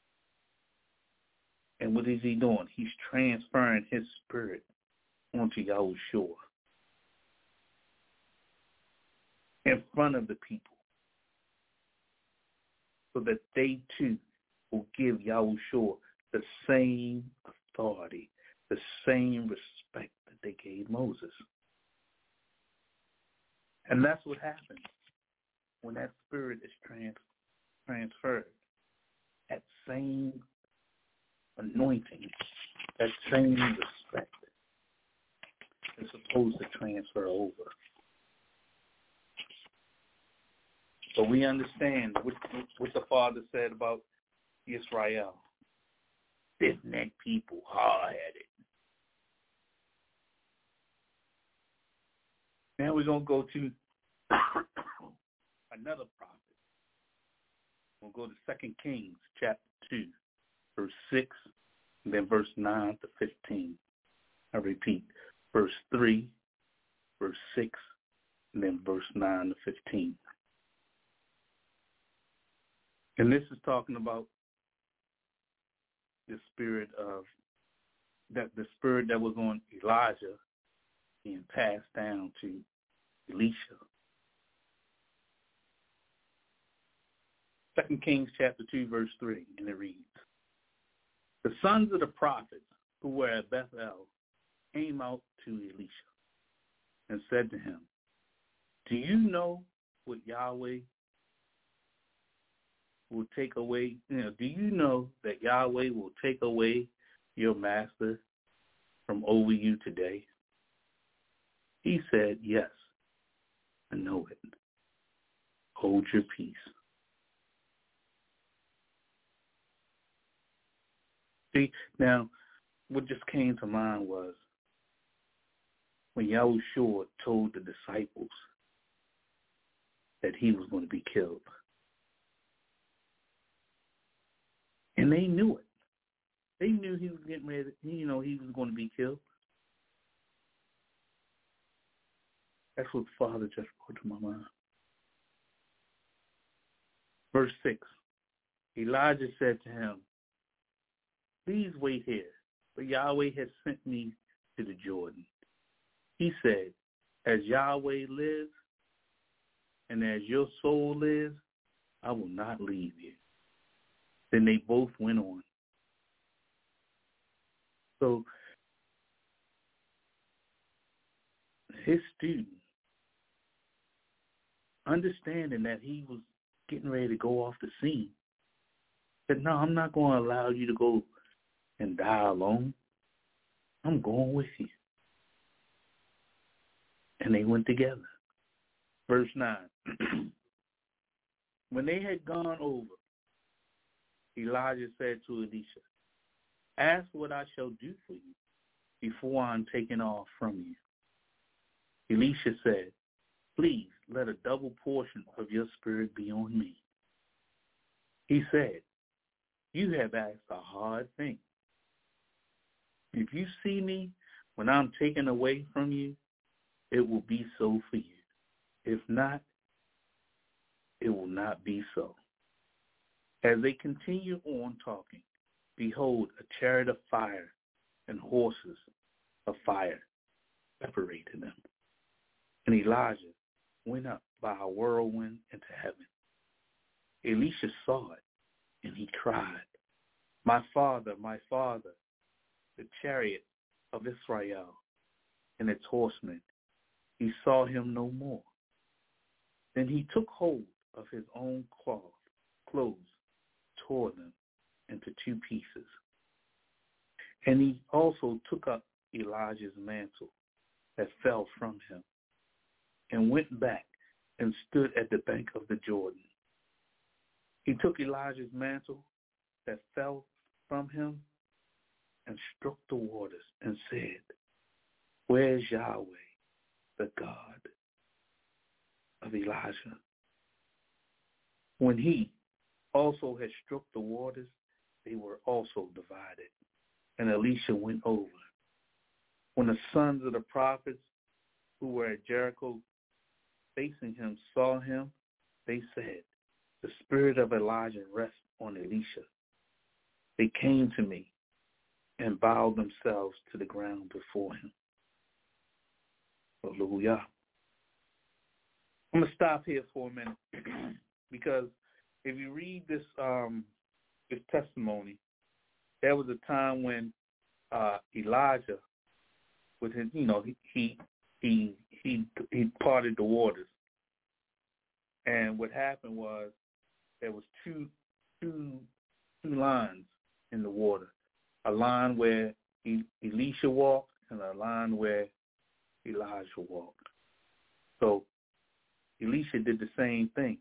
And what is he doing? He's transferring his spirit onto Yahushua in front of the people so that they too will give Yahushua the same authority, the same respect that they gave Moses. And that's what happens when that spirit is transferred. That same anointing, that same respect is supposed to transfer over. So we understand what the Father said about Israel. Stiff-necked people, hard-headed. Now we're going to go to another prophet. We'll go to 2 Kings chapter 2, verse 6, and then verse 9 to 15. I repeat, verse 3, verse 6, and then verse 9 to 15. And this is talking about the spirit that was on Elijah being passed down to Elisha. 2 Kings chapter 2, verse 3, and it reads, "The sons of the prophets who were at Bethel came out to Elisha and said to him, 'Do you know what Yahweh will take away? Do you know that Yahweh will take away your master from over you today?' He said, 'Yes, I know it. Hold your peace.'" See, now, what just came to mind was when Yahushua told the disciples that he was going to be killed. And they knew it. They knew he was getting ready, he was going to be killed. That's what the Father just brought to my mind. Verse 6, Elijah said to him, "Please wait here, for Yahweh has sent me to the Jordan." He said, "As Yahweh lives, and as your soul lives, I will not leave you." Then they both went on. So his student, understanding that he was getting ready to go off the scene, said, "No, I'm not going to allow you to go and die alone. I'm going with you." And they went together. Verse 9. When they had gone over, Elijah said to Elisha, "Ask what I shall do for you before I'm taken off from you." Elisha said, "Please let a double portion of your spirit be on me." He said, "You have asked a hard thing. If you see me when I'm taken away from you, it will be so for you. If not, it will not be so." As they continued on talking, behold, a chariot of fire and horses of fire separated them. And Elijah went up by a whirlwind into heaven. Elisha saw it, and he cried, my father, the chariot of Israel and its horsemen." He saw him no more. Then he took hold of his own clothes, tore them into two pieces. And he also took up Elijah's mantle that fell from him and went back and stood at the bank of the Jordan. He took Elijah's mantle that fell from him and struck the waters and said, "Where's Yahweh, the God of Elijah?" When he also had struck the waters, they were also divided, and Elisha went over. When the sons of the prophets who were at Jericho facing him saw him, they said, "The spirit of Elijah rests on Elisha." They came to me and bowed themselves to the ground before him. Hallelujah. I'm going to stop here for a minute because if you read this testimony, there was a time when Elijah, with his, he parted the waters, and what happened was there was two lines in the water, a line where Elisha walked and a line where Elijah walked. So Elisha did the same thing,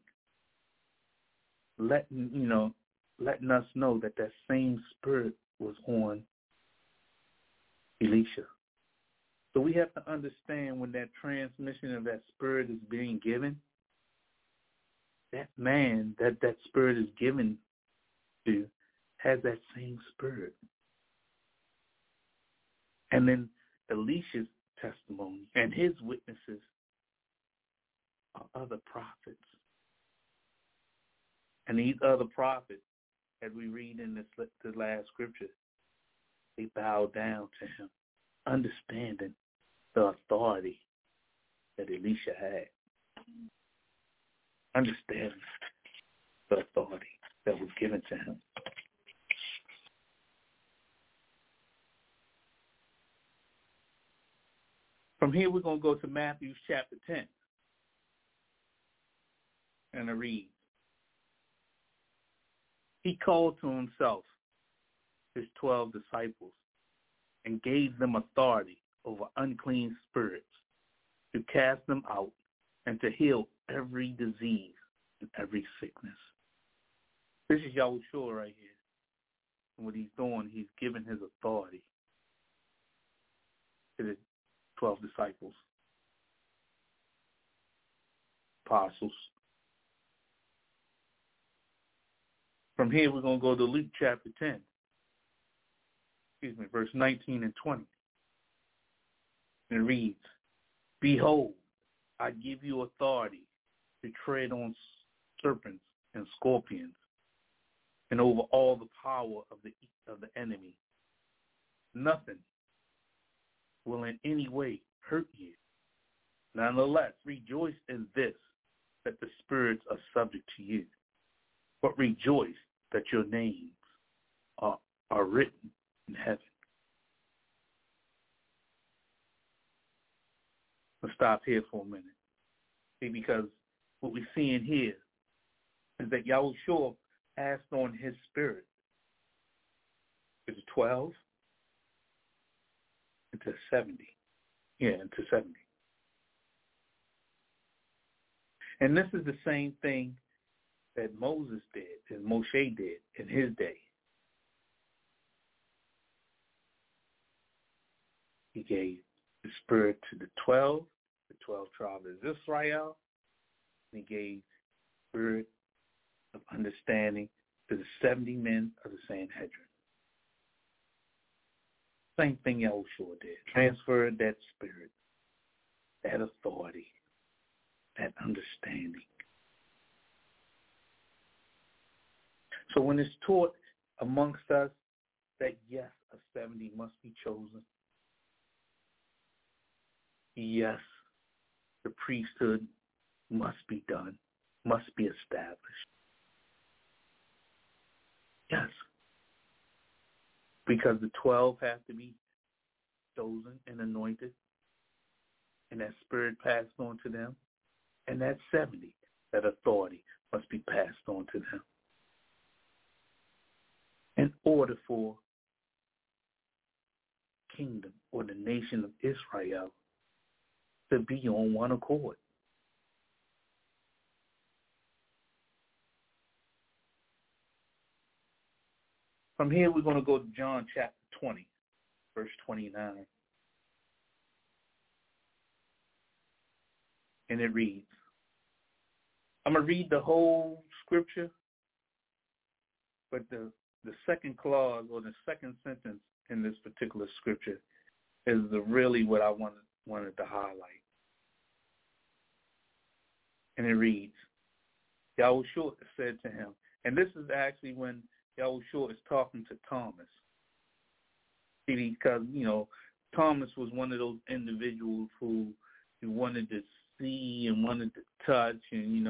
letting us know that same spirit was on Elisha. So we have to understand when that transmission of that spirit is being given, that man that spirit is given to has that same spirit. And then Elisha's testimony and his witnesses are other prophets. And these other prophets, as we read in the last scripture, they bow down to him, understanding the authority that Elisha had. Understanding the authority that was given to him. From here, we're going to go to Matthew chapter 10. And I read, he called to himself his 12 disciples and gave them authority over unclean spirits to cast them out and to heal every disease and every sickness. This is Yahushua right here. And what he's doing, he's giving his authority to the 12 disciples, apostles. From here, we're going to go to Luke chapter 10. Verse 19 and 20. And it reads, behold, I give you authority to tread on serpents and scorpions and over all the power of the enemy. Nothing will in any way hurt you. Nonetheless, rejoice in this, that the spirits are subject to you. But rejoice that your names are written in heaven. Let's stop here for a minute. See, because what we're seeing here is that Yahushua passed on his spirit to the 12 and to 70. And to 70. And this is the same thing that Moses did, and Moshe did in his day. He gave the spirit to the 12 tribes of Israel, and he gave the spirit of understanding to the 70 men of the Sanhedrin. Same thing Yahushua did. Transferred that spirit, that authority, that understanding. So when it's taught amongst us that, yes, a 70 must be chosen. Yes, the priesthood must be done, must be established. Yes. Because the 12 have to be chosen and anointed, and that spirit passed on to them, and that 70, that authority must be passed on to them. In order for kingdom or the nation of Israel to be on one accord. From here, we're going to go to John chapter 20, verse 29. And it reads, I'm going to read the whole scripture, but the second clause or the second sentence in this particular scripture is really what I wanted to highlight. And it reads, Yahushua said to him, and this is actually when Yahushua is talking to Thomas. See, because, Thomas was one of those individuals who wanted to see and wanted to touch and,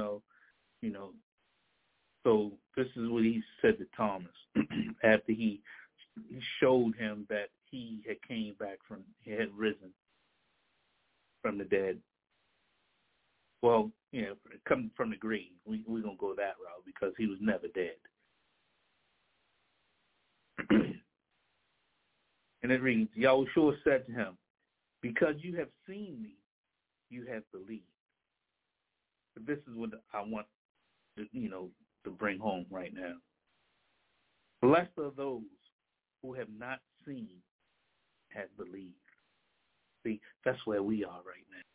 so this is what he said to Thomas after he showed him that he had risen from the dead. Well, coming from the grave, we're going to go that route because he was never dead. And it reads, Yahushua said to him, because you have seen me, you have believed. But this is what I want to bring home right now. Blessed are those who have not seen, have believed. See, that's where we are right now.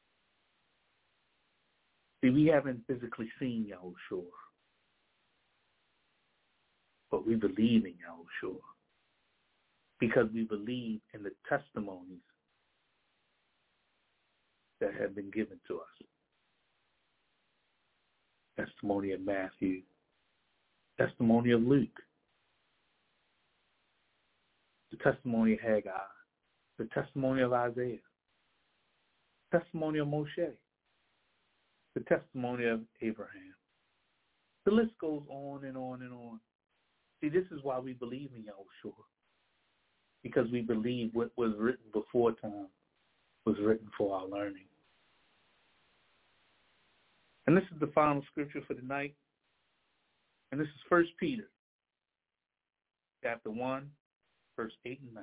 See, we haven't physically seen Yahushua, but we believe in Yahushua because we believe in the testimonies that have been given to us. Testimony of Matthew, testimony of Luke, the testimony of Haggai, the testimony of Isaiah, the testimony of Moshe, the testimony of Abraham. The list goes on and on and on. See, this is why we believe in Yahushua, because we believe what was written before time was written for our learning. And this is the final scripture for the night. And this is 1 Peter, chapter 1, verse 8 and 9.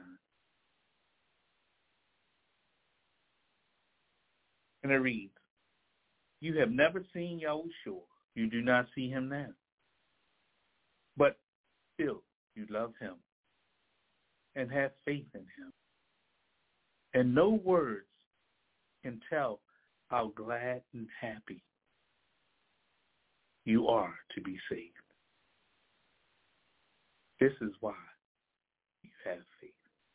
And it reads, "You have never seen Yahushua. You do not see him now. But still you love him and have faith in him. And no words can tell how glad and happy you are to be saved. This is why you have faith."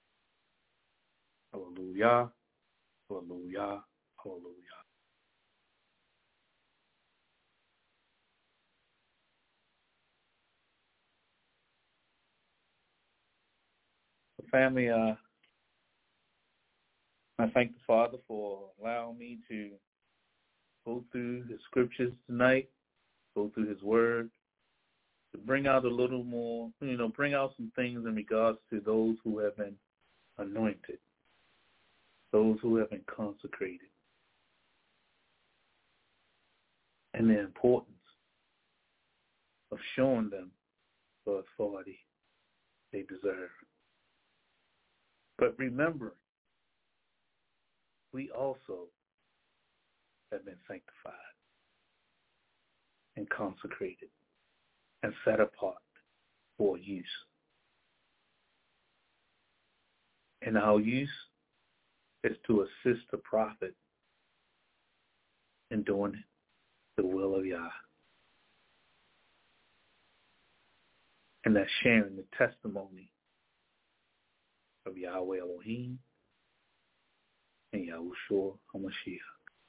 Hallelujah, hallelujah, hallelujah. Family, I thank the Father for allowing me to go through the scriptures tonight, go through his word, to bring out a little more, bring out some things in regards to those who have been anointed, those who have been consecrated, and the importance of showing them the authority they deserve. But remember, we also have been sanctified and consecrated and set apart for use. And our use is to assist the prophet in doing the will of Yah. And that's sharing the testimony of Yahweh Elohim and Yahushua HaMashiach.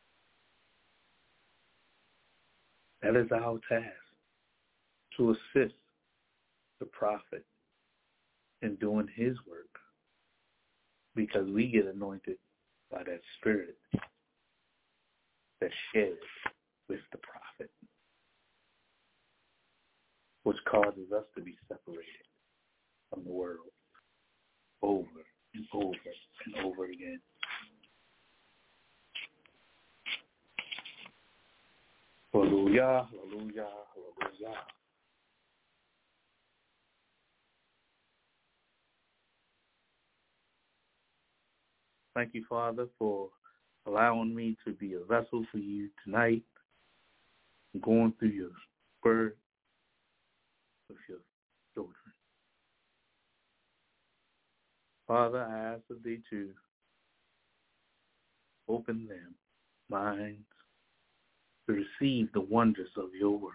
That is our task, to assist the prophet in doing his work, because we get anointed by that spirit that shares with the prophet, which causes us to be separated from the world over and over and over again. Hallelujah, hallelujah, hallelujah. Thank you, Father, for allowing me to be a vessel for you tonight, going through your word with your children. Father, I ask of thee to open their minds to receive the wonders of your word,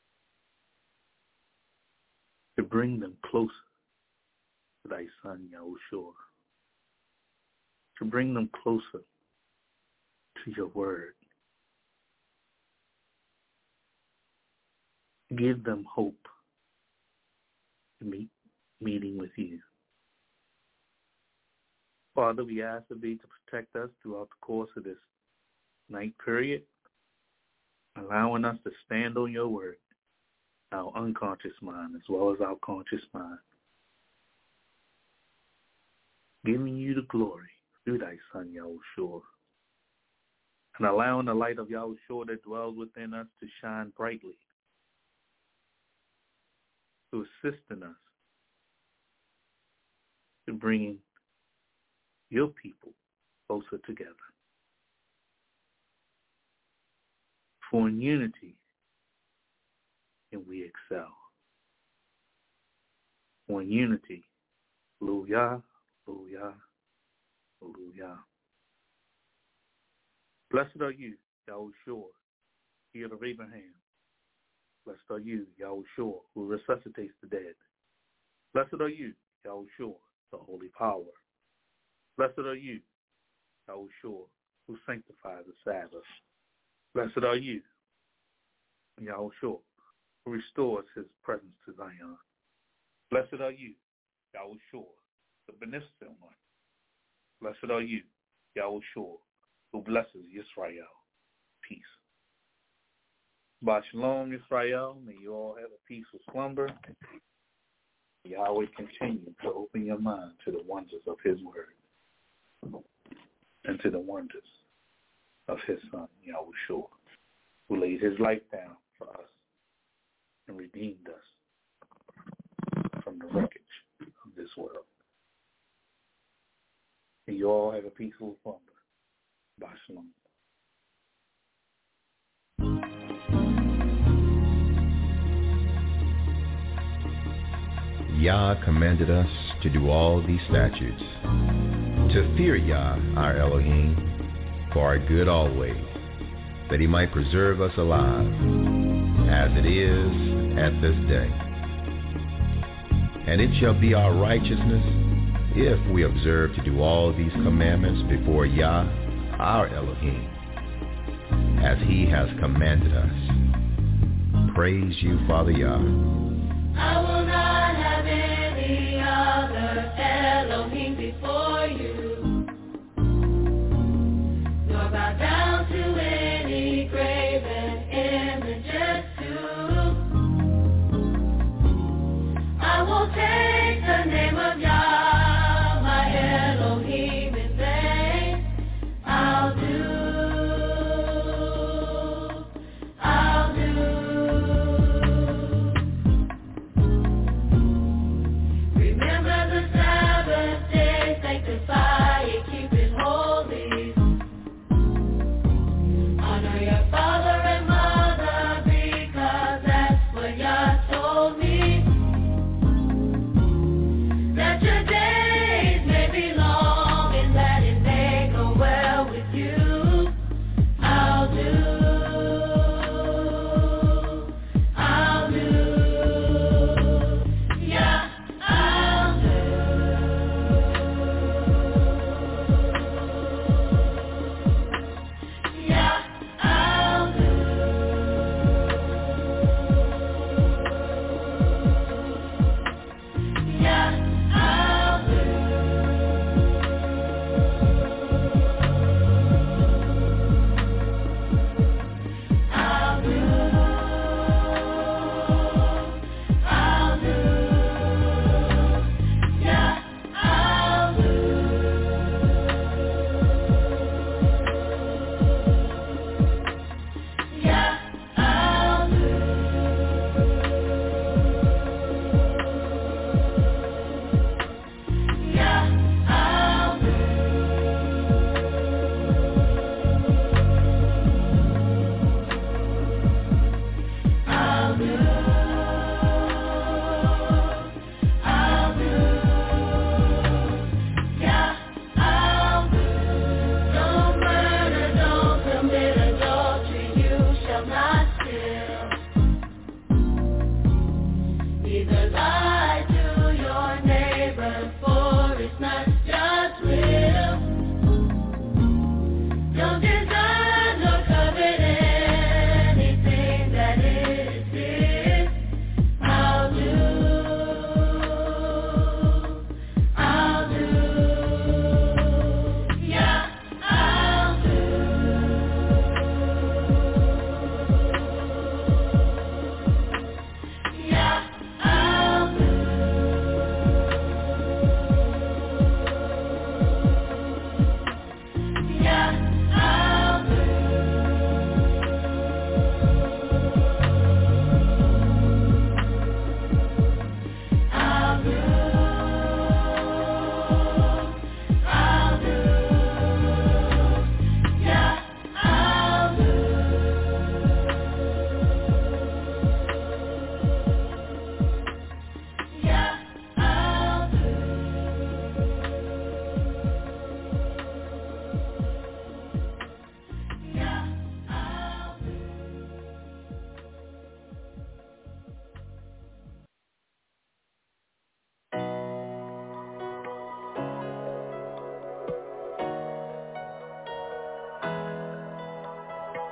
to bring them closer to thy Son, Yahushua, to bring them closer to your word. Give them hope to meeting with you. Father, we ask of thee to protect us throughout the course of this night period, allowing us to stand on your word, our unconscious mind as well as our conscious mind, giving you the glory through thy Son, Yahushua, and allowing the light of Yahushua that dwells within us to shine brightly, to assist in us, to bringing your people closer together. For in unity can we excel. For in unity, hallelujah, hallelujah, hallelujah. Blessed are you, Yahushua, healed of Abraham. Blessed are you, Yahushua, who resuscitates the dead. Blessed are you, Yahushua, the holy power. Blessed are you, Yahushua, who sanctifies the Sabbath. Blessed are you, Yahushua, who restores his presence to Zion. Blessed are you, Yahushua, the beneficent one. Blessed are you, Yahushua, who blesses Yisrael. Peace. Shabbat Shalom, Yisrael. May you all have a peaceful slumber. Yahweh continue to open your mind to the wonders of his word and to the wonders of his son, Yahushua, who laid his life down for us and redeemed us from the wreckage of this world. May you all have a peaceful slumber. Shabbat Shalom. Yah commanded us to do all these statutes, to fear Yah, our Elohim, for our good always, that he might preserve us alive, as it is at this day. And it shall be our righteousness if we observe to do all these commandments before Yah, our Elohim, as he has commanded us. Praise you, Father Yah. I will not have any other Elohim before you, nor bow down to any graven images too. I won't take the name of Yah, my Elohim, in vain. I'll do.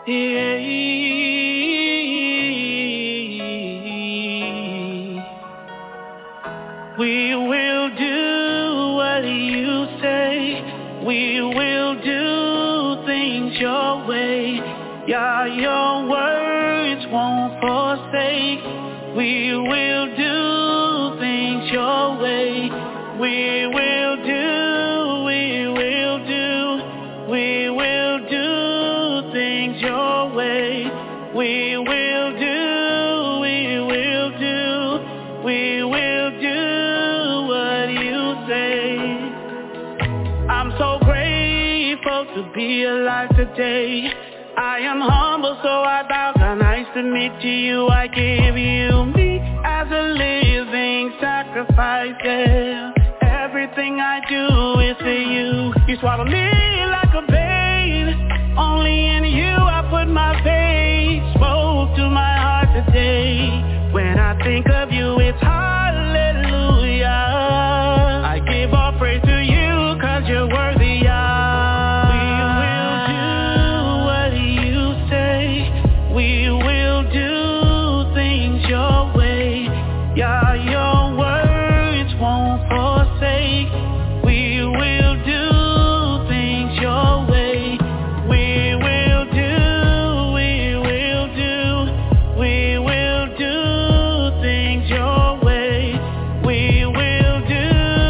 We will do what you say. We will do things your way. Yeah, your words won't forsake. We will do things your way. We will do things your way. We will do what you say. I'm so grateful to be alive today. I am humble, so I bow down. I submit to you. I give you me as a living sacrifice. Yeah. Everything I do is for you. You swallow me like a babe. Only in you I put my faith. Spoke to my heart today. When I think of you, it's hallelujah. I give all praise to you, 'cause you're worthy. We will do what you say. We will do things your way. Yeah, your words won't forsake. We will do things your way. We will do things your way. We will do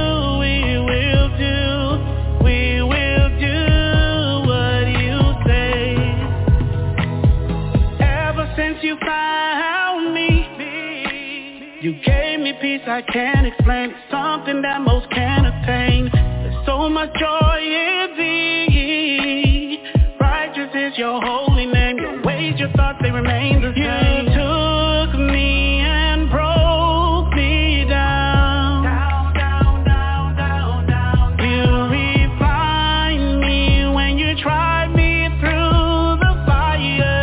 what you say. Ever since you found me, you gave me peace I can't explain. It's something that most can't attain. There's so much joy in thee. Righteous is your holy name. Your ways, your thoughts, they remain the same. You took me and broke me down. You refined me when you tried me through the fire.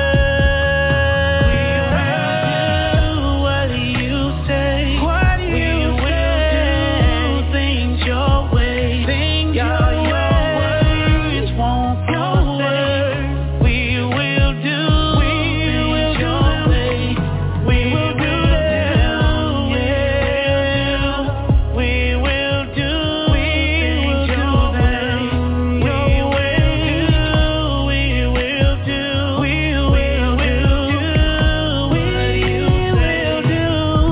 We will do what you say. We will do things your way. Your words won't forsake. We will do things your way. We will do, yeah. We will do things your way. We will do what you say.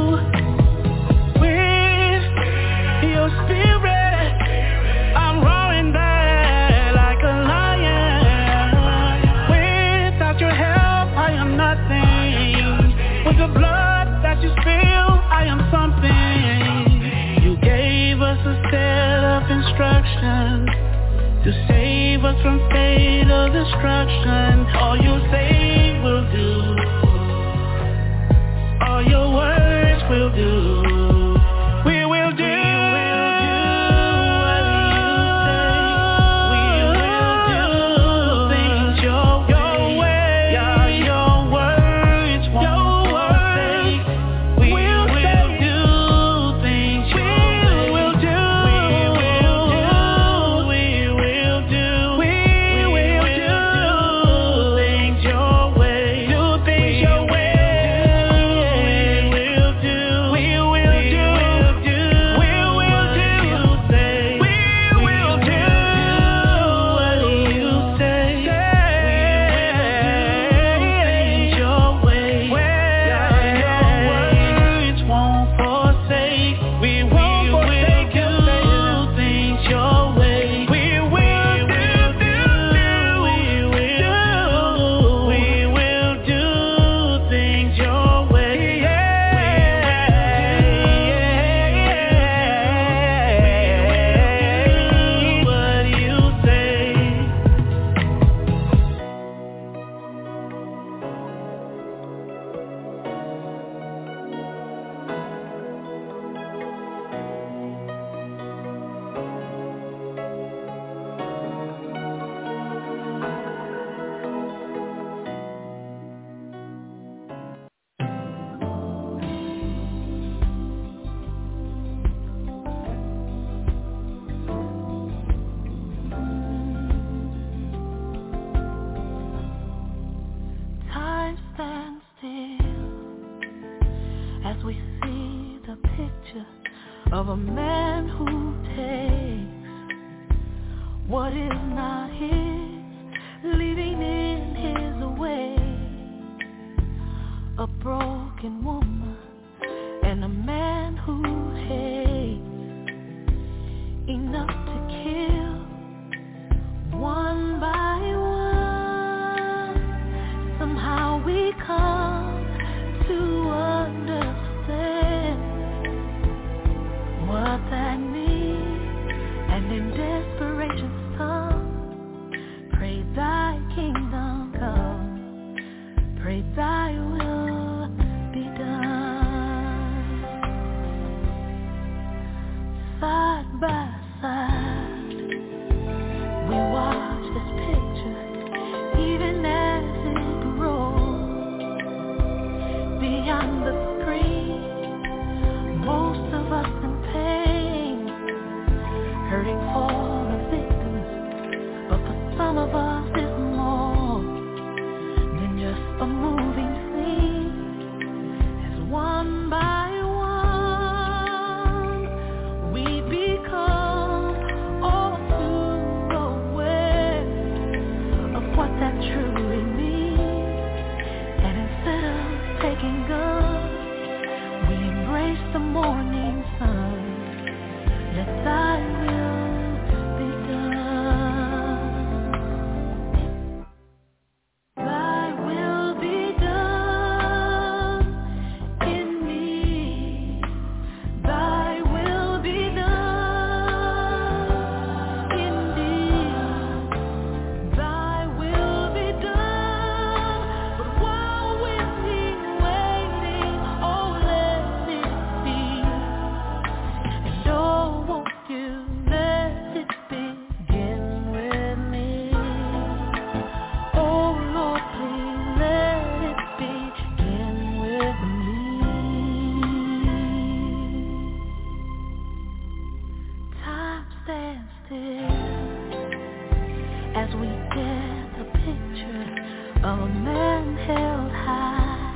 With your spirit, I'm roaring back like a lion. Without your help, I am nothing. With the blood that you spill, I am something. You gave us a set of instructions to save us from fatal destruction. All you say will do. All your words will do. We will do what you say. We will do things your way. Yeah, your words won't forsake. We will do things your way. We will do things your way. Do things your way. We will of a man who takes what is not his, leaving in his way a broken woman, and a man who hates enough to kill one by one. Somehow we come to understand what that means, and in desperation some pray thy kingdom come, pray thy will be done. Side by side we watch this picture even as it grows beyond the screen. Most of us in pain, hurting for the victims, but for some of us it's more than just a moving scene. As one by one we become all too aware of what that truly means, and instead of taking guns, we embrace the morning sun. Let thy will be done. Thy will be done in me. Thy will be done indeed. Thy will be done. But while we're waiting, oh let it be. And oh won't you let it begin with me. Oh Lord, please let it begin with me. Time stands still as we get a picture of a man held high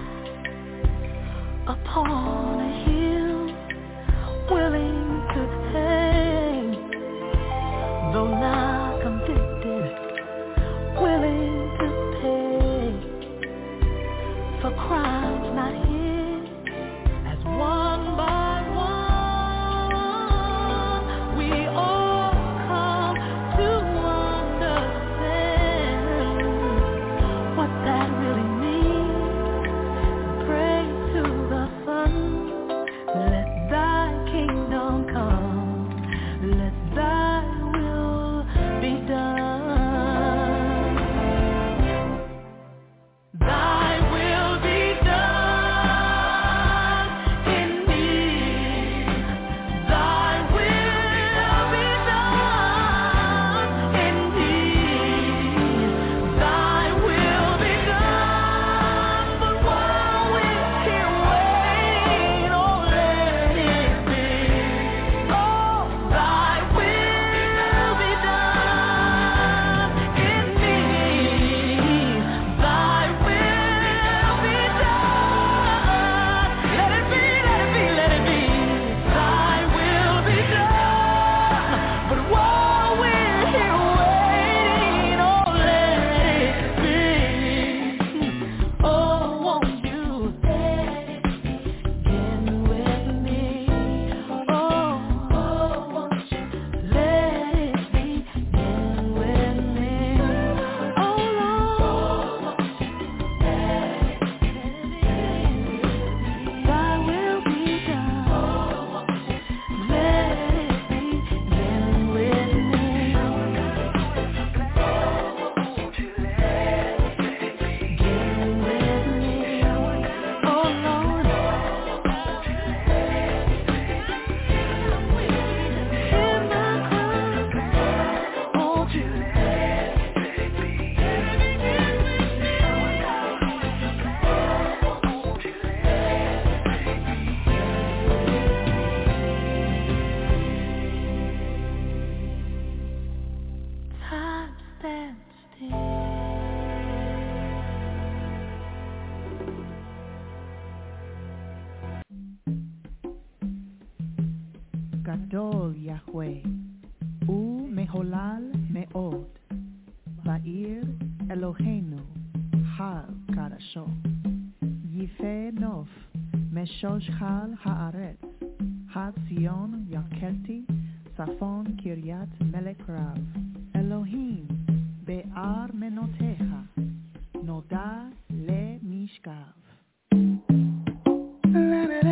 upon a hill, willing to take, though not convicted, willing to pay for crimes not his. As one by one we all come to understand what that really means. Pray to the Son, גדול יחווה, ומהולל מאוד, בעיר אלוהינו חל קדשו. יפה נוף משושחל הארץ, הר ציון יקרתי, צפון קריית מלך רב. אלוהים בארמנותיך, נודע למשכב.